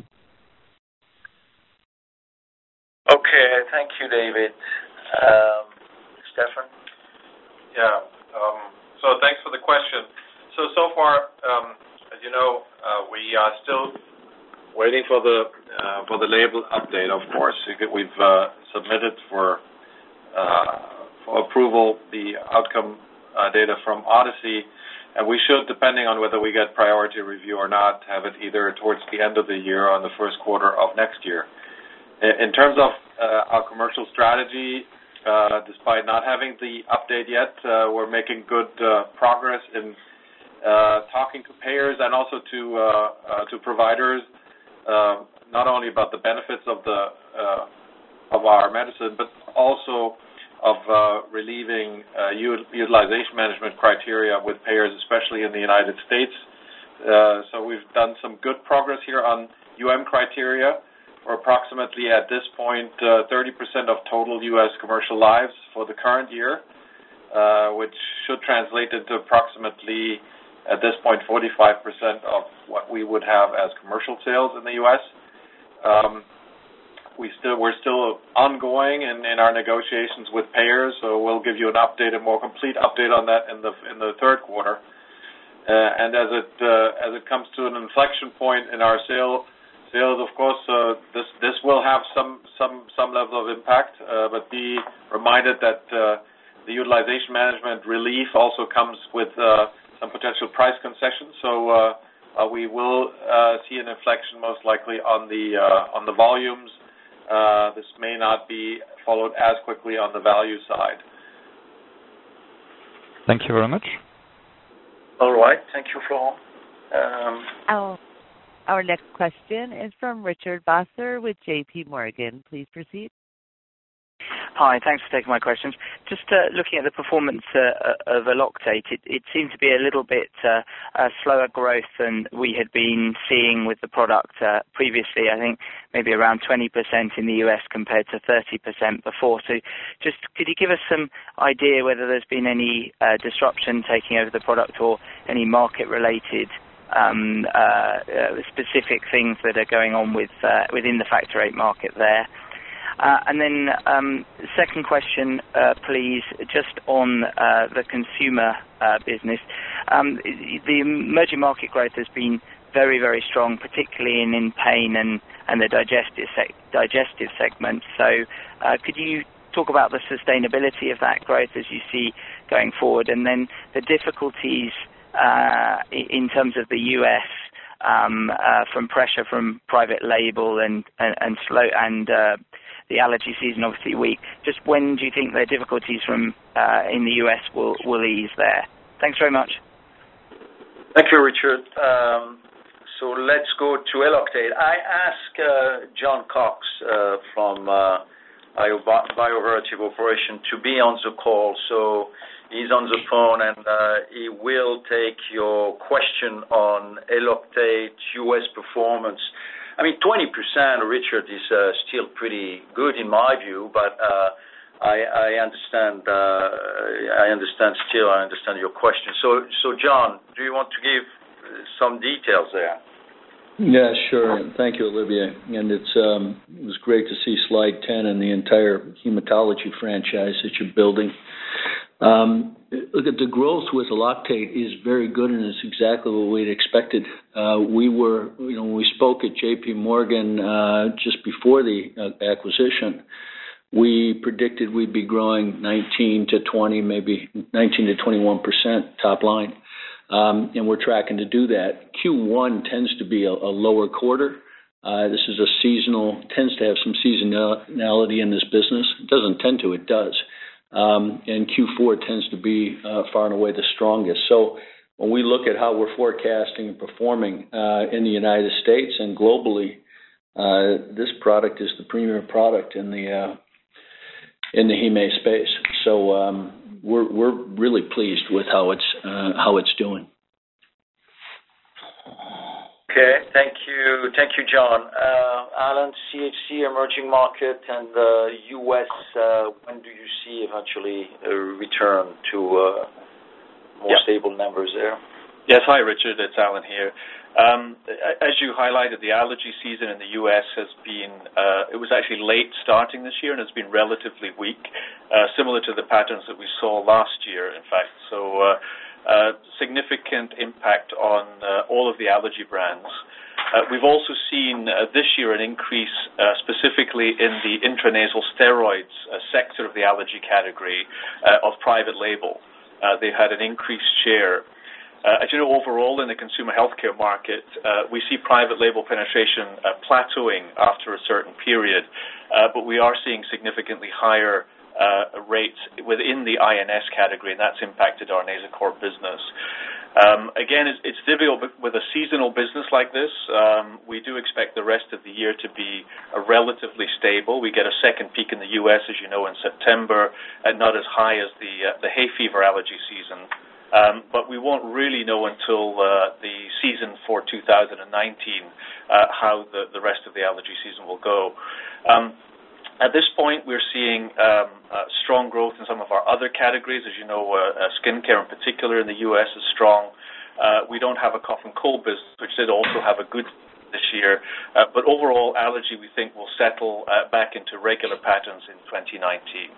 Okay, thank you, David. Um, Stefan? Yeah, um, so thanks for the question. So, so far, um, as you know, uh, we are still waiting for the uh, for the label update, of course. We've uh, submitted for uh, for approval the outcome uh, data from Odyssey, and we should, depending on whether we get priority review or not, have it either towards the end of the year or in the first quarter of next year. In terms of uh, our commercial strategy, uh, despite not having the update yet, uh, we're making good uh, progress in uh, talking to payers and also to uh, uh, to providers, uh, not only about the benefits of the uh, of our medicine, but also of uh, relieving uh, utilization management criteria with payers, especially in the United States. Uh, so we've done some good progress here on U M criteria. We're approximately at this point uh, thirty percent of total U S commercial lives for the current year, uh, which should translate into approximately, at this point, forty-five percent of what we would have as commercial sales in the U S. Um, we still, we're still ongoing in, in our negotiations with payers, so we'll give you an update, a more complete update on that in the in the third quarter. Uh, and as it uh, as it comes to an inflection point in our sale. Sales, of course, uh, this this will have some some some level of impact, uh, but be reminded that uh, the utilization management relief also comes with uh, some potential price concessions. So uh, uh, we will uh, see an inflection most likely on the uh, on the volumes. Uh, this may not be followed as quickly on the value side. Thank you very much. All right, thank you, Florent. Um, oh. Our next question is from Richard Vosser with J P Morgan. Please proceed. Hi, thanks for taking my questions. Just uh, looking at the performance uh, of Eloctate, it, it seemed to be a little bit uh, uh, slower growth than we had been seeing with the product uh, previously. I think maybe around twenty percent in the U S compared to thirty percent before. So just could you give us some idea whether there's been any uh, disruption taking over the product or any market-related Um, uh, uh, specific things that are going on with uh, within the factor eight market there. Uh, and then um, second question, uh, please, just on uh, the consumer uh, business. Um, the emerging market growth has been very, very strong, particularly in, in pain and, and the digestive, sec- digestive segment. So uh, could you talk about the sustainability of that growth as you see going forward, and then the difficulties Uh, in terms of the U S um, uh, from pressure from private label and and, and slow and uh, the allergy season obviously weak. Just when do you think the difficulties from uh, in the U S will will ease there? Thanks very much. Thank you, Richard. Um, so let's go to Eloctate. I ask uh, John Cox uh, from uh, Bioverativ Operation to be on the call. So. He's on the phone, and uh, he will take your question on Eloctate U S performance. I mean, twenty percent, Richard, is uh, still pretty good in my view, but uh, I, I understand. Uh, I understand still. I understand your question. So, so John, do you want to give some details there? Yeah, sure. Thank you, Olivier. And it's um, it was great to see slide ten and the entire hematology franchise that you're building. Um, look, at the growth with Eloctate is very good, and it's exactly what we'd expected. Uh, we were, you know, when we spoke at J P Morgan uh, just before the uh, acquisition, we predicted we'd be growing nineteen to twenty, maybe nineteen to twenty-one percent top line, um, and we're tracking to do that. Q one tends to be a, a lower quarter. Uh, this is a seasonal, tends to have some seasonality in this business. It doesn't tend to, it does. Um, and Q four tends to be uh, far and away the strongest. So when we look at how we're forecasting and performing uh, in the United States and globally, uh, this product is the premier product in the uh, in the heme space. So um, we're we're really pleased with how it's uh, how it's doing. Okay, thank you, thank you, John. Uh, Alan, C H C, emerging market, and the uh, U S. Uh, when do you see eventually a return to uh, more yeah. stable numbers there? Yes, hi, Richard. It's Alan here. Um, as you highlighted, the allergy season in the U S has been, uh, it was actually late starting this year and has been relatively weak, uh, similar to the patterns that we saw last year, in fact. So. Uh, Uh, significant impact on uh, all of the allergy brands. Uh, we've also seen uh, this year an increase uh, specifically in the intranasal steroids uh, sector of the allergy category uh, of private label. Uh, they've had an increased share. Uh, as you know, overall in the consumer healthcare market, uh, we see private label penetration uh, plateauing after a certain period, uh, but we are seeing significantly higher Uh, rates within the I N S category, and that's impacted our Nasacort business. Um, again, it's, it's difficult with a seasonal business like this. Um, we do expect the rest of the year to be uh, relatively stable. We get a second peak in the U S, as you know, in September, and not as high as the uh, the hay fever allergy season. Um, but we won't really know until uh, the season for two thousand nineteen uh, how the, the rest of the allergy season will go. Um, At this point, we're seeing um, uh, strong growth in some of our other categories. As you know, uh, uh, skincare in particular in the U S is strong. Uh, we don't have a cough and cold business, which did also have a good this year. Uh, but overall, allergy, we think, will settle uh, back into regular patterns in twenty nineteen.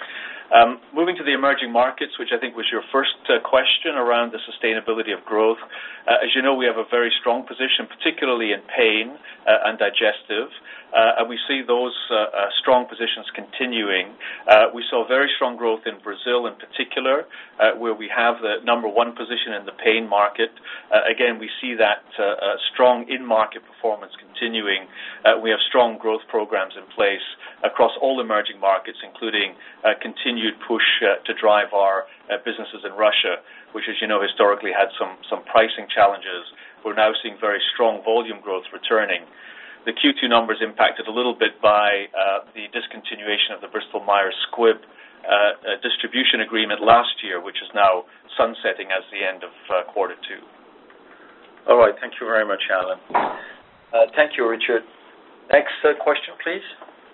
Um, moving to the emerging markets, which I think was your first uh, question around the sustainability of growth. Uh, as you know, we have a very strong position, particularly in pain uh, and digestive. Uh, and we see those uh, uh, strong positions continuing. Uh, we saw very strong growth in Brazil in particular, uh, where we have the number one position in the pain market. Uh, again, we see that uh, uh, strong in-market performance continuing. Uh, we have strong growth programs in place across all emerging markets, including uh, continued push uh, to drive our uh, businesses in Russia, which, as you know, historically had some, some pricing challenges. We're now seeing very strong volume growth returning. The Q two numbers impacted a little bit by uh, the discontinuation of the Bristol-Myers Squibb uh, uh, distribution agreement last year, which is now sunsetting as the end of uh, quarter two. All right. Thank you very much, Alan. Uh, thank you, Richard. Next uh, question, please.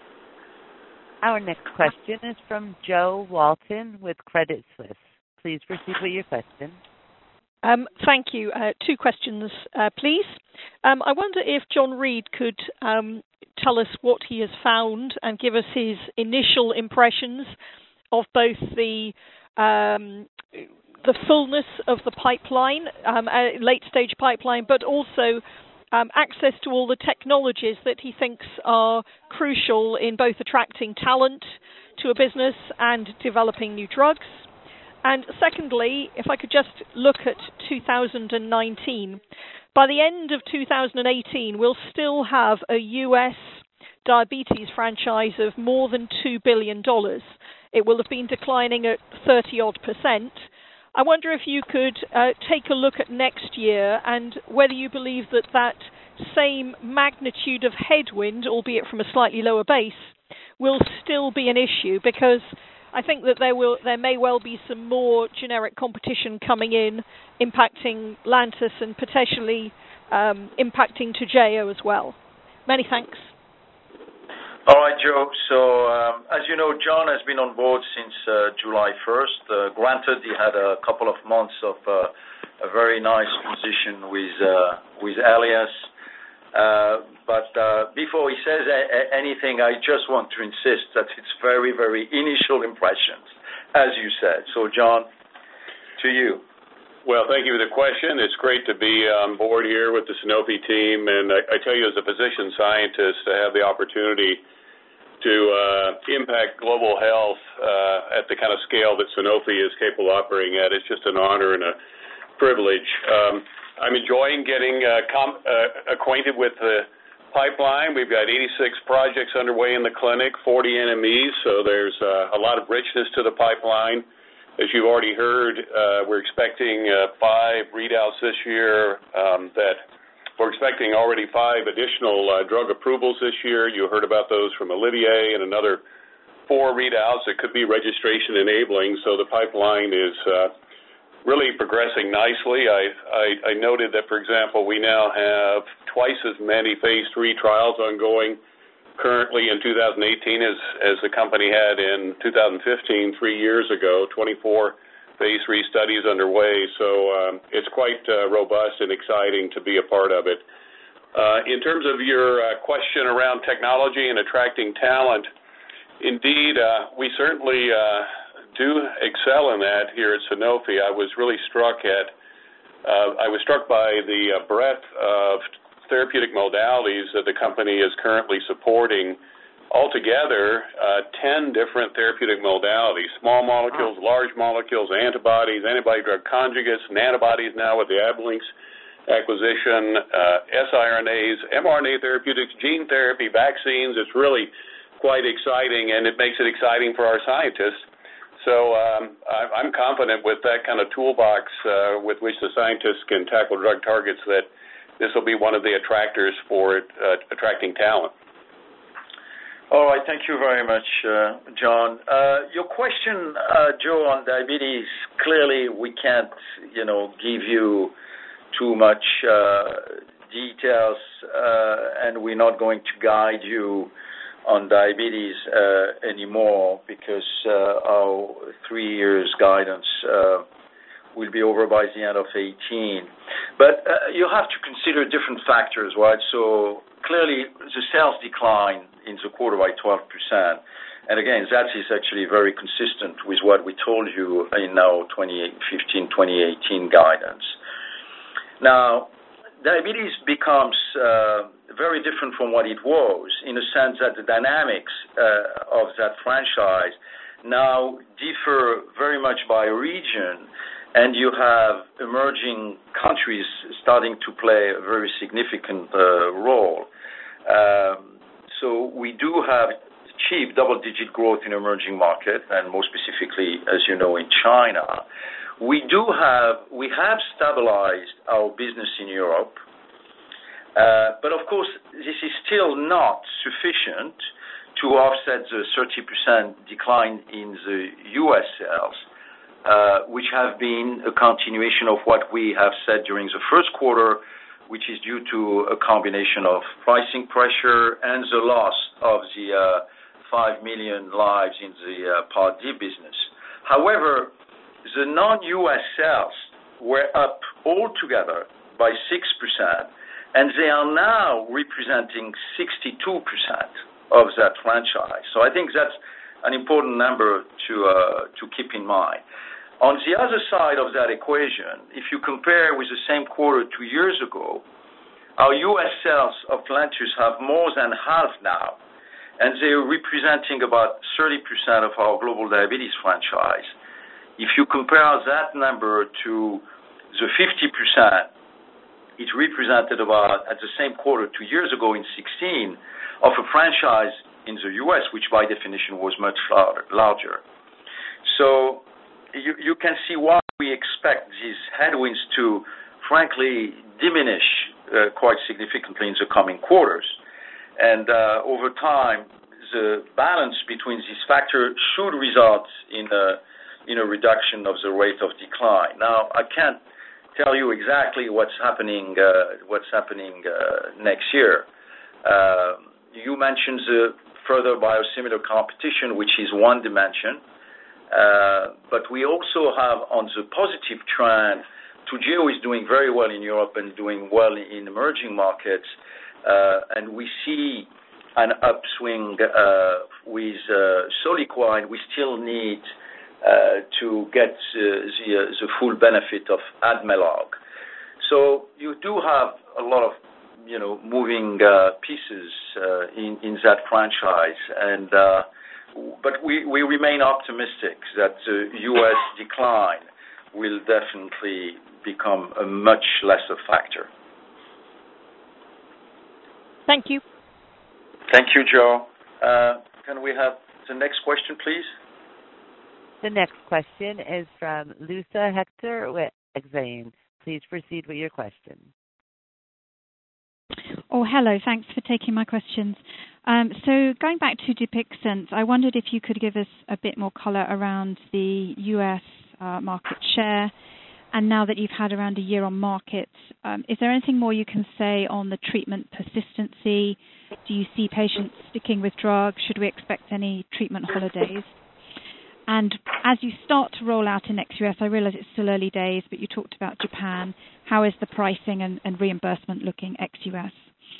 Our next question is from Joe Walton with Credit Suisse. Please proceed with your question. Um, thank you. Uh, two questions, uh, please. Um, I wonder if John Reid could um, tell us what he has found and give us his initial impressions of both the um, the fullness of the pipeline, um, uh, late-stage pipeline, but also um, access to all the technologies that he thinks are crucial in both attracting talent to a business and developing new drugs. And secondly, if I could just look at two thousand nineteen, by the end of two thousand eighteen, we'll still have a U S diabetes franchise of more than two billion dollars. It will have been declining at thirty-odd percent. I wonder if you could uh, take a look at next year and whether you believe that that same magnitude of headwind, albeit from a slightly lower base, will still be an issue, because I think that there will, there may well be some more generic competition coming in, impacting Lantus and potentially um, impacting Toujeo as well. Many thanks. All right, Joe. So, um, as you know, John has been on board since uh, July first. Uh, granted, he had a couple of months of uh, a very nice transition with uh, with Elias. Uh, but uh, before he says a- a- anything, I just want to insist that it's very, very initial impressions as you said. So, John, to you. Well, thank you for the question. It's great to be on board here with the Sanofi team, and I, I tell you, as a physician scientist, to have the opportunity to uh, impact global health uh, at the kind of scale that Sanofi is capable of operating at, it's just an honor and a privilege. Um, I'm enjoying getting uh, com- uh, acquainted with the pipeline. We've got eighty-six projects underway in the clinic, forty N M Es, so there's uh, a lot of richness to the pipeline. As you've already heard, uh, we're expecting uh, five readouts this year. Um, that we're expecting already five additional uh, drug approvals this year. You heard about those from Olivier, and another four readouts that could be registration enabling. So the pipeline is uh, really progressing nicely. I, I, I noted that, for example, we now have twice as many phase three trials ongoing currently in two thousand eighteen as, as the company had in two thousand fifteen, three years ago, twenty-four phase three studies underway. So um, it's quite uh, robust and exciting to be a part of it. Uh, in terms of your uh, question around technology and attracting talent, indeed, uh, we certainly uh, do excel in that here at Sanofi. I was really struck at, uh, I was struck by the uh, breadth of therapeutic modalities that the company is currently supporting. Altogether, uh, ten different therapeutic modalities, small molecules, large molecules, antibodies, antibody-drug conjugates, and antibodies now with the Abelinx acquisition, uh, siRNAs, mRNA therapeutics, gene therapy, vaccines. It's really quite exciting, and it makes it exciting for our scientists. So um, I'm confident with that kind of toolbox uh, with which the scientists can tackle drug targets that this will be one of the attractors for uh, attracting talent. All right, thank you very much, uh, John. Uh, your question, uh, Joe, on diabetes, clearly we can't, you know, give you too much uh, details, uh, and we're not going to guide you on diabetes uh, anymore because uh, our three years guidance uh, will be over by the end of eighteen. But uh, you have to consider different factors, right? So clearly the sales decline in the quarter by twelve percent. And again, that is actually very consistent with what we told you in our twenty fifteen twenty eighteen guidance. Now, diabetes becomes uh, very different from what it was in the sense that the dynamics uh, of that franchise now differ very much by region. And you have emerging countries starting to play a very significant uh, role. Um, so we do have achieved double-digit growth in emerging markets, and more specifically, as you know, in China. We do have we have stabilized our business in Europe, uh, but of course, this is still not sufficient to offset the thirty percent decline in the U S sales. Uh, which have been a continuation of what we have said during the first quarter, which is due to a combination of pricing pressure and the loss of the uh, five million lives in the uh, Part D business. However, the non-U S sales were up altogether by six percent, and they are now representing sixty-two percent of that franchise. So I think that's an important number to uh, to keep in mind. On the other side of that equation, if you compare with the same quarter two years ago, our U S sales of Lantus have more than half now, and they're representing about thirty percent of our global diabetes franchise. If you compare that number to the fifty percent it represented about at the same quarter two years ago in sixteen of a franchise in the U S, which by definition was much larger. So You, you can see why we expect these headwinds to, frankly, diminish uh, quite significantly in the coming quarters. And uh, over time, the balance between these factors should result in a, in a reduction of the rate of decline. Now, I can't tell you exactly what's happening, uh, what's happening uh, next year. Uh, you mentioned the further biosimilar competition, which is one dimension. Uh, but we also have on the positive trend, Toujeo is doing very well in Europe and doing well in emerging markets, uh, and we see an upswing uh, with uh, Soliquine. We still need uh, to get uh, the, uh, the full benefit of Admelog. So you do have a lot of, you know, moving uh, pieces uh, in, in that franchise, and uh, but we, we remain optimistic that the U S decline will definitely become a much lesser factor. Thank you. Thank you, Joe. Uh, can we have the next question, please? The next question is from Luisa Hector with Exane. Please proceed with your question. Oh, hello. Thanks for taking my questions. Um, so going back to Dupixent, I wondered if you could give us a bit more color around the U S uh, market share. And now that you've had around a year on market, um, is there anything more you can say on the treatment persistency? Do you see patients sticking with drugs? Should we expect any treatment holidays? And as you start to roll out in ex-U S, I realize it's still early days, but you talked about Japan. How is the pricing and, and reimbursement looking ex-U S?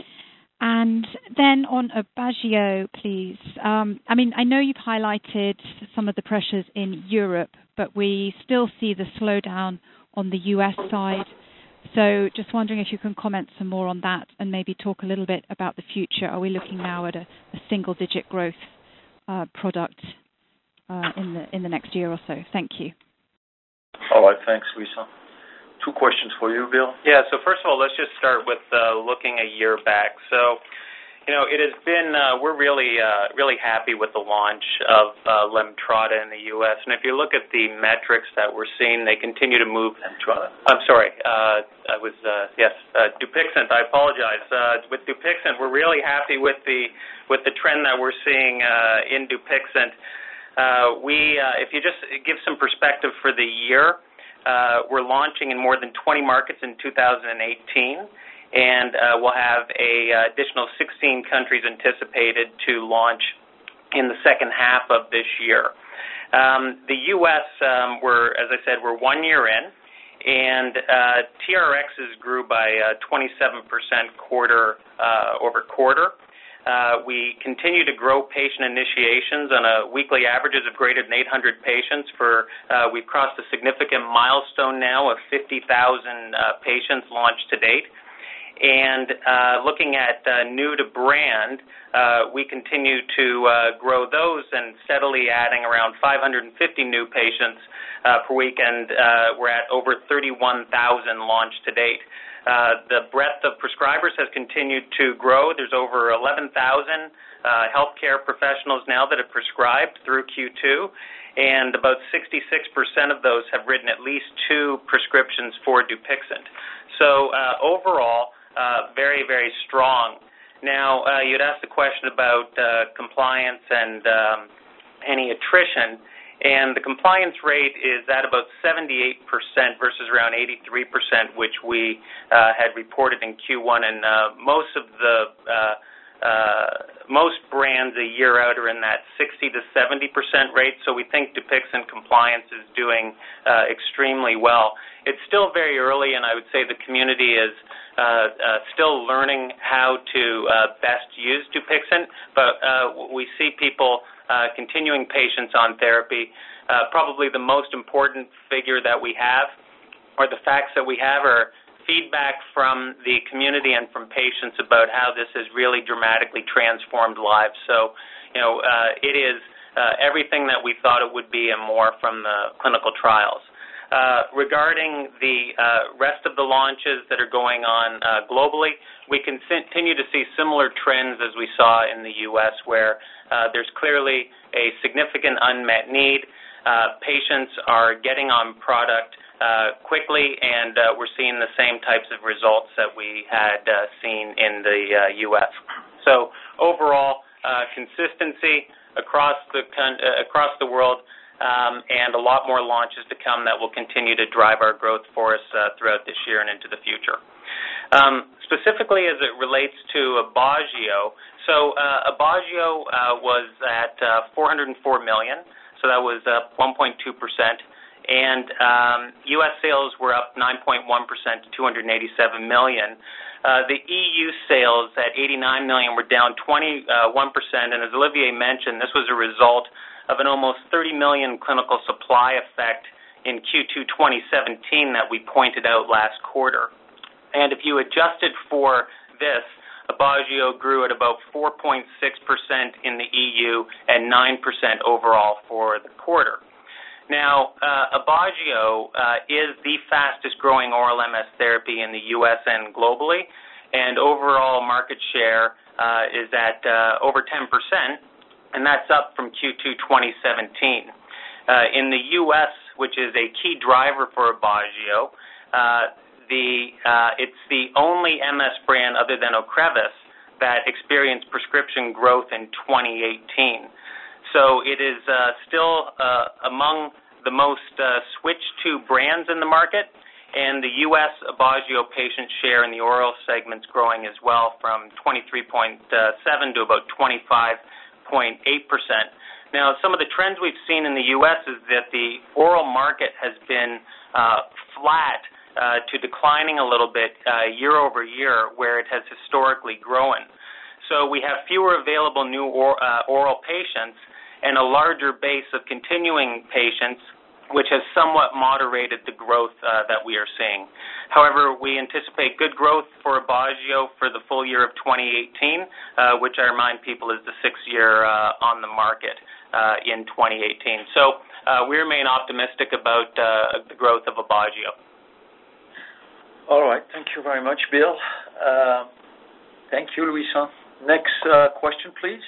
And then on Aubagio, please. Um, I mean, I know you've highlighted some of the pressures in Europe, but we still see the slowdown on the U S side. So just wondering if you can comment some more on that and maybe talk a little bit about the future. Are we looking now at a, a single-digit growth uh, product uh, in the in the next year or so? Thank you. All right, thanks, Lisa. Two questions for you, Bill. Yeah, so first of all, let's just start with uh, looking a year back. So, you know, it has been, uh, we're really, uh, really happy with the launch of uh, Lemtrada in the U S. And if you look at the metrics that we're seeing, they continue to move. Lemtrada? I'm sorry. Uh, I was, uh, yes, uh, Dupixent. I apologize. Uh, with Dupixent, we're really happy with the with the trend that we're seeing uh, in Dupixent. Uh, we, uh, if you just give some perspective for the year, Uh, we're launching in more than twenty markets in two thousand eighteen, and uh, we'll have a uh, additional sixteen countries anticipated to launch in the second half of this year. Um, the U S, um, we're, as I said, we're one year in, and uh, T R Xs grew by uh, twenty-seven percent quarter uh, over quarter. Uh, we continue to grow patient initiations on a weekly averages of greater than eight hundred patients. For uh, we've crossed a significant milestone now of fifty thousand uh, patients launched to date. And uh, looking at uh, new to brand, uh, we continue to uh, grow those and steadily adding around five hundred fifty new patients uh, per week, and uh, we're at over thirty-one thousand launched to date. Uh, the breadth of prescribers has continued to grow. There's over eleven thousand uh, healthcare professionals now that have prescribed through Q two, and about sixty-six percent of those have written at least two prescriptions for Dupixent. So uh, overall, uh, very, very strong. Now, uh, you'd asked the question about uh, compliance and um, any attrition. And the compliance rate is at about seventy-eight percent versus around eighty-three percent, which we uh, had reported in Q one. And uh, most of the uh, uh, most brands a year out are in that sixty to seventy percent rate. So we think Dupixent compliance is doing uh, extremely well. It's still very early, and I would say the community is uh, uh, still learning how to uh, best use Dupixent. But uh, we see people Uh, continuing patients on therapy. Uh, probably the most important figure that we have, or the facts that we have, are feedback from the community and from patients about how this has really dramatically transformed lives. So, you know, uh, it is uh, everything that we thought it would be and more from the clinical trials. Uh, regarding the uh, rest of the launches that are going on uh, globally, we continue to see similar trends as we saw in the U S, where uh, there's clearly a significant unmet need. Uh, patients are getting on product uh, quickly, and uh, we're seeing the same types of results that we had uh, seen in the uh, U S. So overall, uh, consistency across the uh, across the world. Um, and a lot more launches to come that will continue to drive our growth for us uh, throughout this year and into the future. Um, specifically as it relates to Aubagio, so uh, Aubagio uh, was at uh, four hundred four million dollars, so that was up one point two percent, and um, U S sales were up nine point one percent to two hundred eighty-seven million dollars. Uh, the E U sales at eighty-nine million dollars were down twenty-one percent, and as Olivier mentioned, this was a result of an almost thirty million dollars clinical supply effect in Q two twenty seventeen that we pointed out last quarter. And if you adjusted for this, Aubagio grew at about four point six percent in the E U and nine percent overall for the quarter. Now, uh, Aubagio uh, is the fastest growing oral M S therapy in the U S and globally, and overall market share uh, is at uh, over ten percent, and that's up from Q two twenty seventeen. Uh, in the U S, which is a key driver for Aubagio, uh, the, uh, it's the only M S brand other than Ocrevus that experienced prescription growth in twenty eighteen. So it is uh, still uh, among the most uh, switched-to brands in the market, and the U S Aubagio patient share in the oral segment's growing as well from twenty-three point seven to about twenty-five point eight percent. Now, some of the trends we've seen in the U S is that the oral market has been uh, flat uh, to declining a little bit uh, year over year, where it has historically grown. So we have fewer available new or, uh, oral patients and a larger base of continuing patients, which has somewhat moderated the growth uh, that we are seeing. However, we anticipate good growth for Aubagio for the full year of twenty eighteen, uh, which I remind people is the sixth year uh, on the market uh, in twenty eighteen. So uh, we remain optimistic about uh, the growth of Aubagio. All right. Thank you very much, Bill. Uh, thank you, Louisa. Next uh, question, please.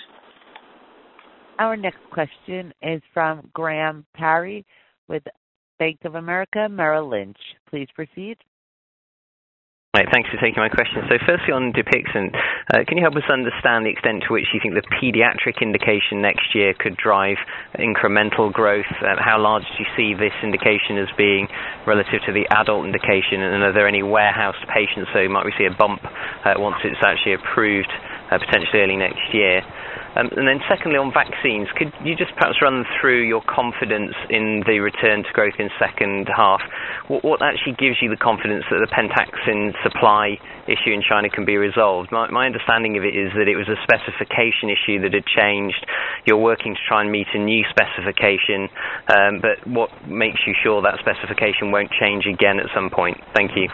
Our next question is from Graham Parry with Bank of America Merrill Lynch. Please proceed. Right, thanks for taking my question. So firstly on Dupixent, uh, can you help us understand the extent to which you think the pediatric indication next year could drive incremental growth? Uh, how large do you see this indication as being relative to the adult indication? And are there any warehoused patients, so might we see a bump uh, once it's actually approved uh, potentially early next year? Um, and then secondly, on vaccines, could you just perhaps run through your confidence in the return to growth in second half? What, what actually gives you the confidence that the Pentaxin supply issue in China can be resolved? My, my understanding of it is that it was a specification issue that had changed. You're working to try and meet a new specification, um, but what makes you sure that specification won't change again at some point? Thank you.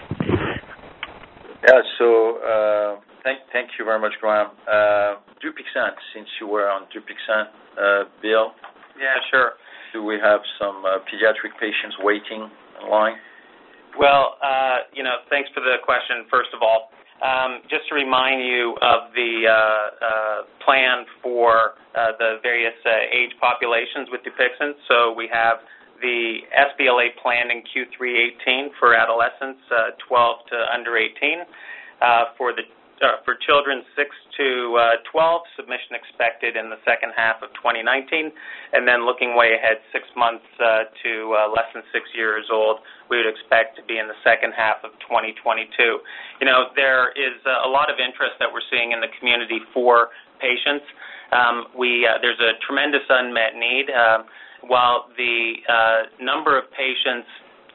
Yeah, so uh, thank, thank you very much, Graham. Uh, Dupixent, since you were on Dupixent, uh, Bill? Yeah, sure. Do we have some uh, pediatric patients waiting in line? Well, uh, you know, thanks for the question, first of all. Um, just to remind you of the uh, uh, plan for uh, the various uh, age populations with Dupixent. So we have the S B L A plan in Q three eighteen for adolescents uh, twelve to under eighteen. Uh, for the uh, for children six to twelve, submission expected in the second half of twenty nineteen, and then looking way ahead, six months uh, to uh, less than six years old, we would expect to be in the second half of twenty twenty-two. You know, there is a lot of interest that we're seeing in the community for patients. Um, we uh, there's a tremendous unmet need. Uh, while the uh, number of patients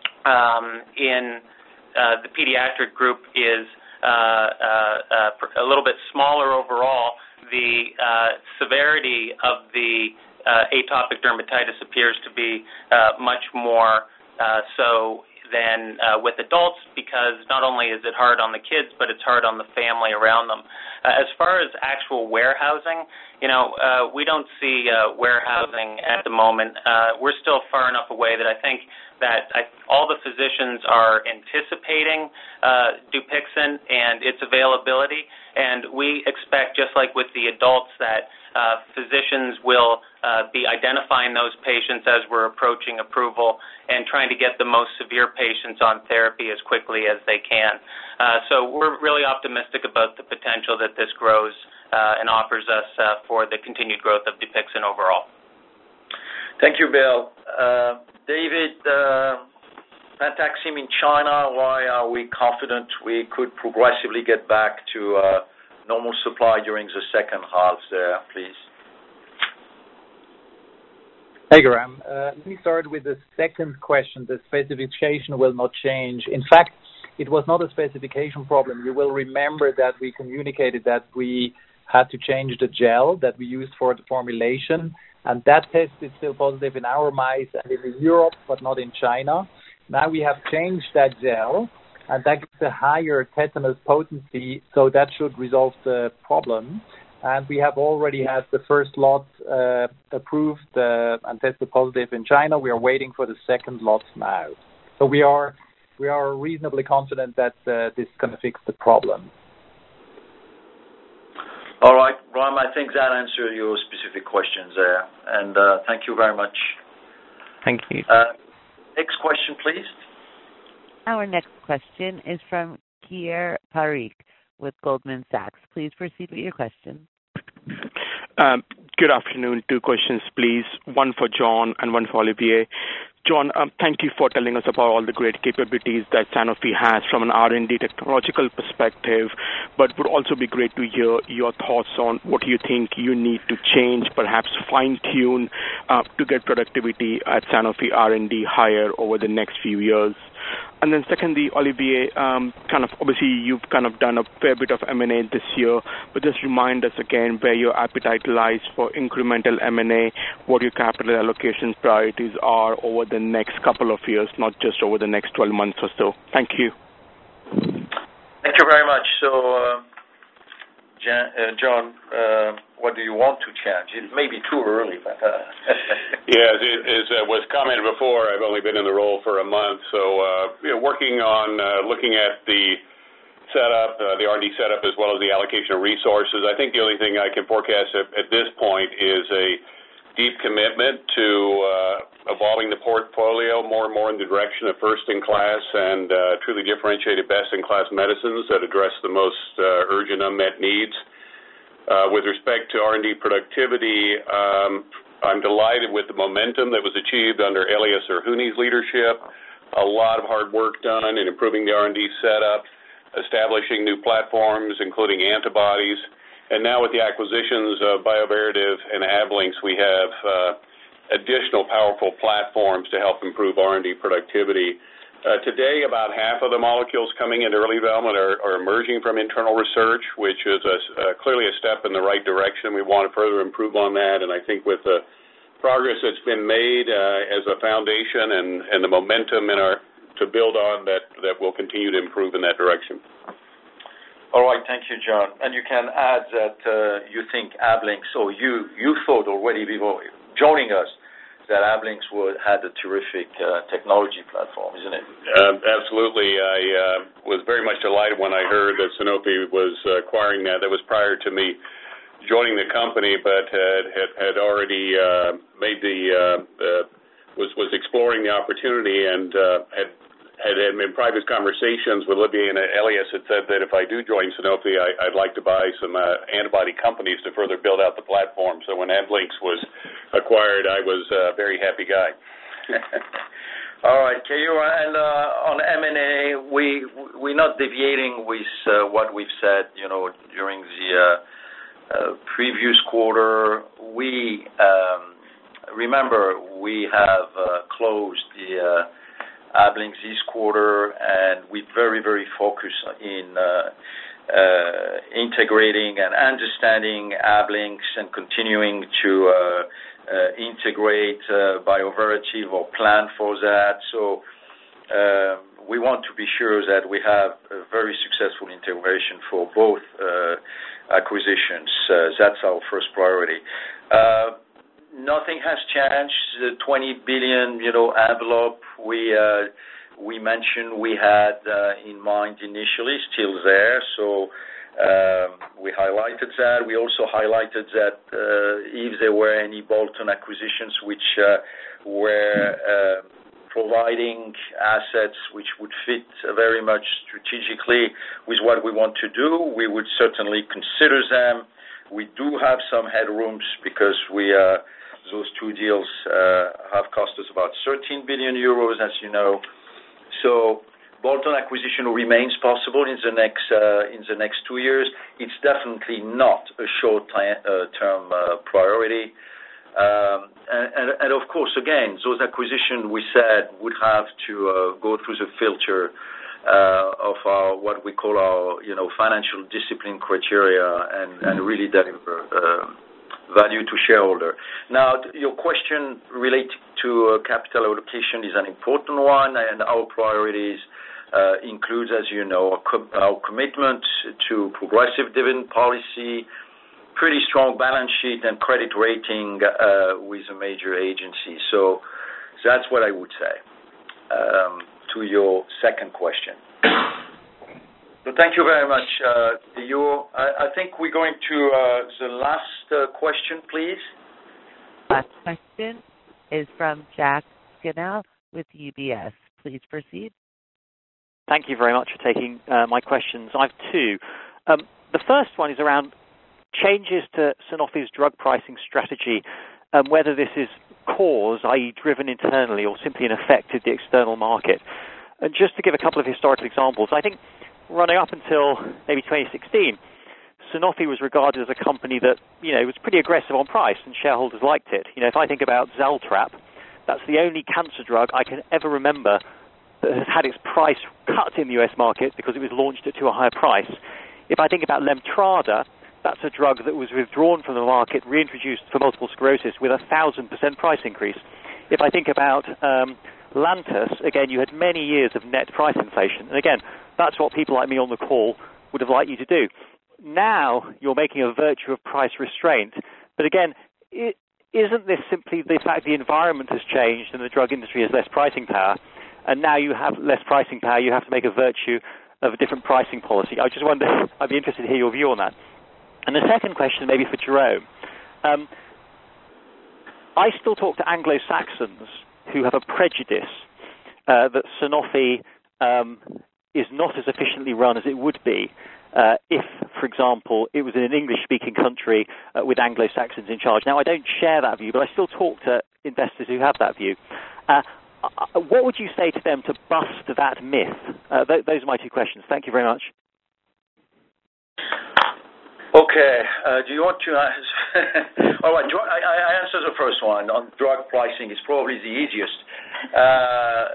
um, in uh, the pediatric group is Uh, uh, uh, a little bit smaller overall, the uh, severity of the uh, atopic dermatitis appears to be uh, much more uh, so than uh, with adults, because not only is it hard on the kids, but it's hard on the family around them. Uh, as far as actual warehousing, you know, uh, we don't see uh, warehousing at the moment. Uh, we're still far enough away that I think that I, all the physicians are anticipating uh, Dupixent and its availability, and we expect, just like with the adults, that uh, physicians will uh, be identifying those patients as we're approaching approval and trying to get the most severe patients on therapy as quickly as they can. Uh, so we're really optimistic about the potential that this grows uh, and offers us uh, for the continued growth of Dupixent overall. Thank you, Bill. Uh, David, uh, Pentaxim in China, why are we confident we could progressively get back to uh, normal supply during the second half there, please? Hey, Graham. Uh, let me start with the second question. The specification will not change. In fact, it was not a specification problem. You will remember that we communicated that we had to change the gel that we used for the formulation, and that test is still positive in our mice and in Europe, but not in China. Now we have changed that gel, and that gives a higher tetanus potency, so that should resolve the problem. And we have already had the first lot uh, approved uh, and tested positive in China. We are waiting for the second lot now. So we are we are reasonably confident that uh, this is going to fix the problem. All right, Ram, I think that answers your specific questions there. And uh, thank you very much. Thank you. Uh, next question, please. Our next question is from Keyur Parikh with Goldman Sachs. Please proceed with your question. Um, good afternoon. Two questions, please. One for John and one for Olivier. John, um, thank you for telling us about all the great capabilities that Sanofi has from an R and D technological perspective, but would also be great to hear your thoughts on what you think you need to change, perhaps fine-tune uh, to get productivity at Sanofi R and D higher over the next few years. And then secondly, Olivier, um, kind of obviously you've kind of done a fair bit of M and A this year, but just remind us again where your appetite lies for incremental M and A, what your capital allocation priorities are over the next couple of years, not just over the next twelve months or so. Thank you. Thank you very much. So, uh, Jan, uh, John, uh, what do you want to change? It may be too early, but... Uh, yeah, as, as uh, was commented before, I've only been in the role for a month, so uh, you know, working on uh, looking at the setup, uh, the R and D setup, as well as the allocation of resources. I think the only thing I can forecast at, at this point is a deep commitment to uh, evolving the portfolio more and more in the direction of first-in-class and uh, truly differentiated best-in-class medicines that address the most uh, urgent unmet needs. Uh, with respect to R and D productivity, um, I'm delighted with the momentum that was achieved under Elias Zerhouni's leadership. A lot of hard work done in improving the R and D setup, establishing new platforms, including antibodies. And now with the acquisitions of Bioverativ and Ablinks, we have uh, additional powerful platforms to help improve R and D productivity. Uh, today, about half of the molecules coming into early development are, are emerging from internal research, which is a, uh, clearly a step in the right direction. We want to further improve on that, and I think with the progress that's been made uh, as a foundation and, and the momentum in our to build on, that, that will continue to improve in that direction. All right, thank you, John. And you can add that uh, you think Ablinks, or you, you thought already before joining us, that Ablinks would, had a terrific uh, technology platform, isn't it? Uh, absolutely. I uh, was very much delighted when I heard that Sanofi was uh, acquiring that. That was prior to me joining the company, but had had, had already uh, made the uh, uh, was was exploring the opportunity and uh, had. Had in private conversations with Olivier and Elias had said that if I do join Sanofi, I, I'd like to buy some uh, antibody companies to further build out the platform. So when Ablinks was acquired, I was a very happy guy. All right, Keyur, and uh, on M and A, we we're not deviating with uh, what we've said, you know, during the uh, uh, previous quarter. We um, remember we have uh, closed the. Uh, Ablinks this quarter, and we're very, very focused in uh, uh, integrating and understanding Ablinks and continuing to uh, uh, integrate uh, Bioverativ or plan for that. So uh, we want to be sure that we have a very successful integration for both uh, acquisitions. Uh, that's our first priority. Uh, Nothing has changed. The twenty billion, you know, envelope we uh, we mentioned we had uh, in mind initially still there. So um, we highlighted that. We also highlighted that uh, if there were any bolt-on acquisitions which uh, were uh, providing assets which would fit very much strategically with what we want to do, we would certainly consider them. We do have some headrooms because we. Uh, Those two deals uh, have cost us about thirteen billion euros, as you know. So bolt-on acquisition remains possible in the next uh, in the next two years. It's definitely not a short-term uh, priority. Um, and, and, and of course, again, those acquisitions we said would have to uh, go through the filter uh, of our what we call our you know financial discipline criteria and, and really deliver uh, value to shareholder. Now, your question related to uh, capital allocation is an important one, and our priorities uh, includes, as you know, our, co- our commitment to progressive dividend policy, pretty strong balance sheet, and credit rating uh, with a major agency. So, so that's what I would say um, to your second question. So thank you very much, uh, you. I, I think we're going to uh, the last uh, question, please. Last question is from Jack Scannell with U B S. Please proceed. Thank you very much for taking uh, my questions. I have two. Um, the first one is around changes to Sanofi's drug pricing strategy, um, whether this is cause, that is driven internally, or simply an effect of the external market. And just to give a couple of historical examples, I think running up until maybe twenty sixteen, Sanofi was regarded as a company that, you know, was pretty aggressive on price, and shareholders liked it. You know, if I think about Zaltrap, that's the only cancer drug I can ever remember that has had its price cut in the U S market because it was launched at to a higher price. If I think about Lemtrada, that's a drug that was withdrawn from the market, reintroduced for multiple sclerosis with a thousand percent price increase. If I think about um, Lantus, again, you had many years of net price inflation. And again, that's what people like me on the call would have liked you to do. Now you're making a virtue of price restraint. But again, it, isn't this simply the fact the environment has changed and the drug industry has less pricing power, and now you have less pricing power, you have to make a virtue of a different pricing policy? I just wonder, I'd be interested to hear your view on that. And the second question, maybe for Jerome. Um, I still talk to Anglo-Saxons who have a prejudice uh, that Sanofi um, is not as efficiently run as it would be uh, if, for example, it was in an English-speaking country uh, with Anglo-Saxons in charge. Now, I don't share that view, but I still talk to investors who have that view. Uh, what would you say to them to bust that myth? Uh, th- those are my two questions. Thank you very much. Okay. Uh, do you want to answer? All right. I, I answer the first one on drug pricing. Is probably the easiest. Uh,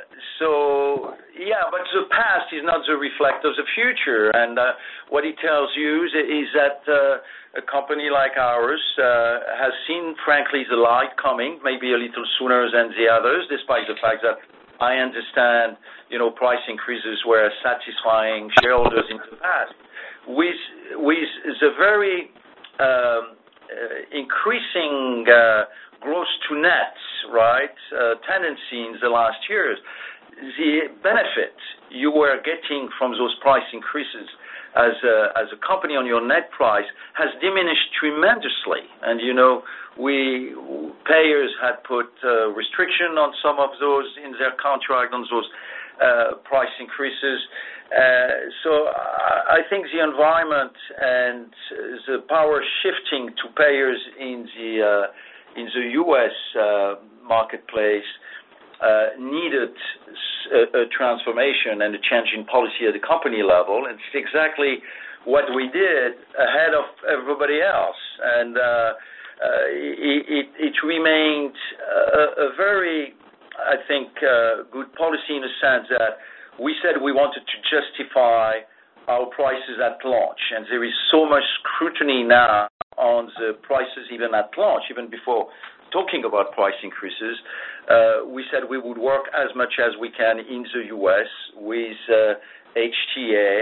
so yeah, but the past is not the reflect of the future, and uh, what it tells you is that uh, a company like ours uh, has seen, frankly, the light coming, maybe a little sooner than the others, despite the fact that I understand, you know, price increases were satisfying shareholders in the past. With with the very um, uh, increasing uh, gross to net, right, uh, tendency in the last years, the benefit you were getting from those price increases as a, as a company on your net price has diminished tremendously. And, you know, we payers had put uh, restriction on some of those in their contract, on those uh, price increases. Uh, so I think the environment and the power shifting to payers in the uh, in the U S uh, marketplace uh, needed a, a transformation and a change in policy at the company level, and it's exactly what we did ahead of everybody else. And uh, uh, it, it, it remained a, a very, I think, uh, good policy in the sense that we said we wanted to justify our prices at launch, and there is so much scrutiny now on the prices even at launch, even before talking about price increases. Uh, we said we would work as much as we can in the U S with uh, H T A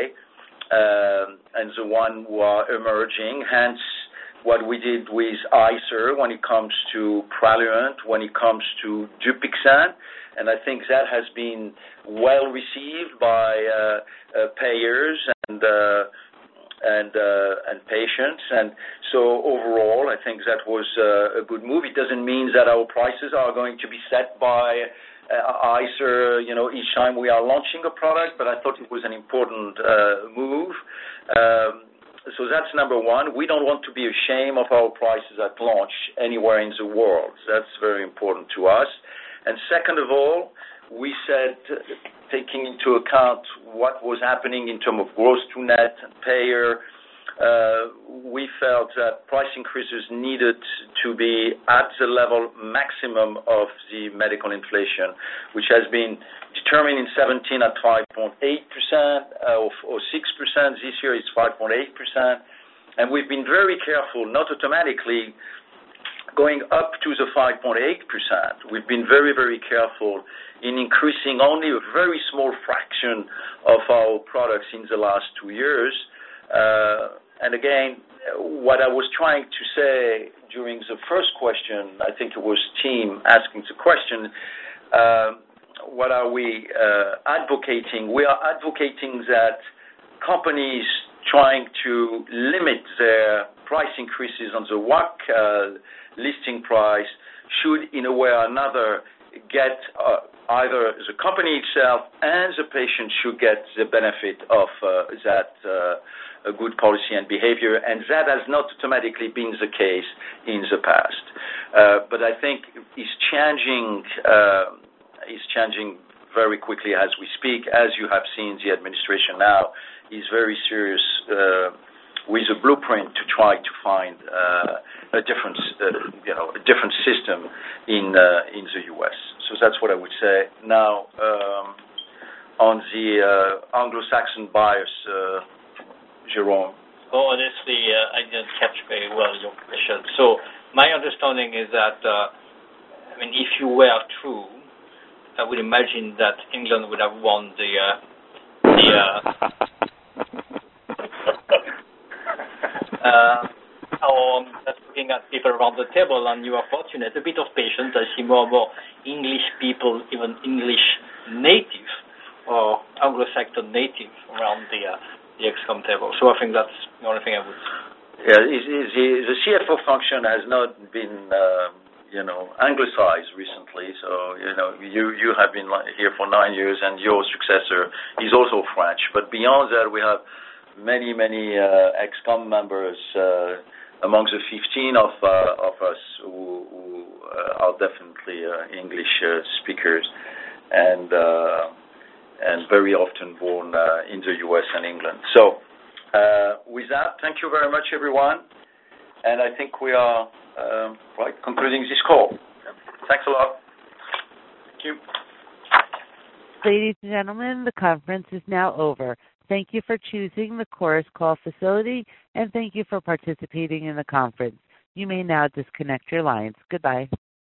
uh, and the one who are emerging, hence what we did with ICER when it comes to Praluent, when it comes to Dupixent. And I think that has been well received by uh, uh, payers and uh, and uh, and patients. And so overall, I think that was uh, a good move. It doesn't mean that our prices are going to be set by uh, ICER, you know, each time we are launching a product. But I thought it was an important uh, move. Um, so that's number one. We don't want to be ashamed of our prices at launch anywhere in the world. That's very important to us. And second of all, we said, taking into account what was happening in terms of gross to net and payer uh, we felt that price increases needed to be at the level maximum of the medical inflation, which has been determined in seventeen at five point eight percent uh, or, or six percent. This year it's five point eight percent. And we've been very careful, not automatically going up to the five point eight percent. We've been very, very careful in increasing only a very small fraction of our products in the last two years. Uh, and again, what I was trying to say during the first question, I think it was Tim asking the question, uh, what are we uh, advocating? We are advocating that companies trying to limit their price increases on the W A C uh, listing price should, in a way or another, get uh, either the company itself and the patient should get the benefit of uh, that uh, a good policy and behavior, and that has not automatically been the case in the past. Uh, but I think it's changing. Uh, it's changing very quickly as we speak. As you have seen, the administration now is very serious uh, with a blueprint to try to find uh, a different, uh, you know, a different system in uh, in the U S. So that's what I would say. Now, um, on the uh, Anglo-Saxon bias, uh, Jérôme. Oh, honestly, uh, I didn't catch very well your question. So my understanding is that, uh, I mean, if you were true, I would imagine that England would have won the uh, the. Uh, uh, or that's looking at people around the table, and you are fortunate. A bit of patience. I see more and more English people, even English native or Anglo-Saxon native, around the uh, the ExCom table. So I think that's the only thing I would say. Yeah, is, is the, the C F O function has not been. Uh, you know, anglicized recently. So, you know, you, you have been here for nine years and your successor is also French. But beyond that, we have many, many uh, ExCom members uh, among the fifteen of, uh, of us who, who uh, are definitely uh, English uh, speakers and uh, and very often born uh, in the U S and England. So, uh, with that, thank you very much, everyone. And I think we are Um, right, concluding this call. Thanks a lot. Thank you. Ladies and gentlemen, the conference is now over. Thank you for choosing the Chorus Call facility, and thank you for participating in the conference. You may now disconnect your lines. Goodbye.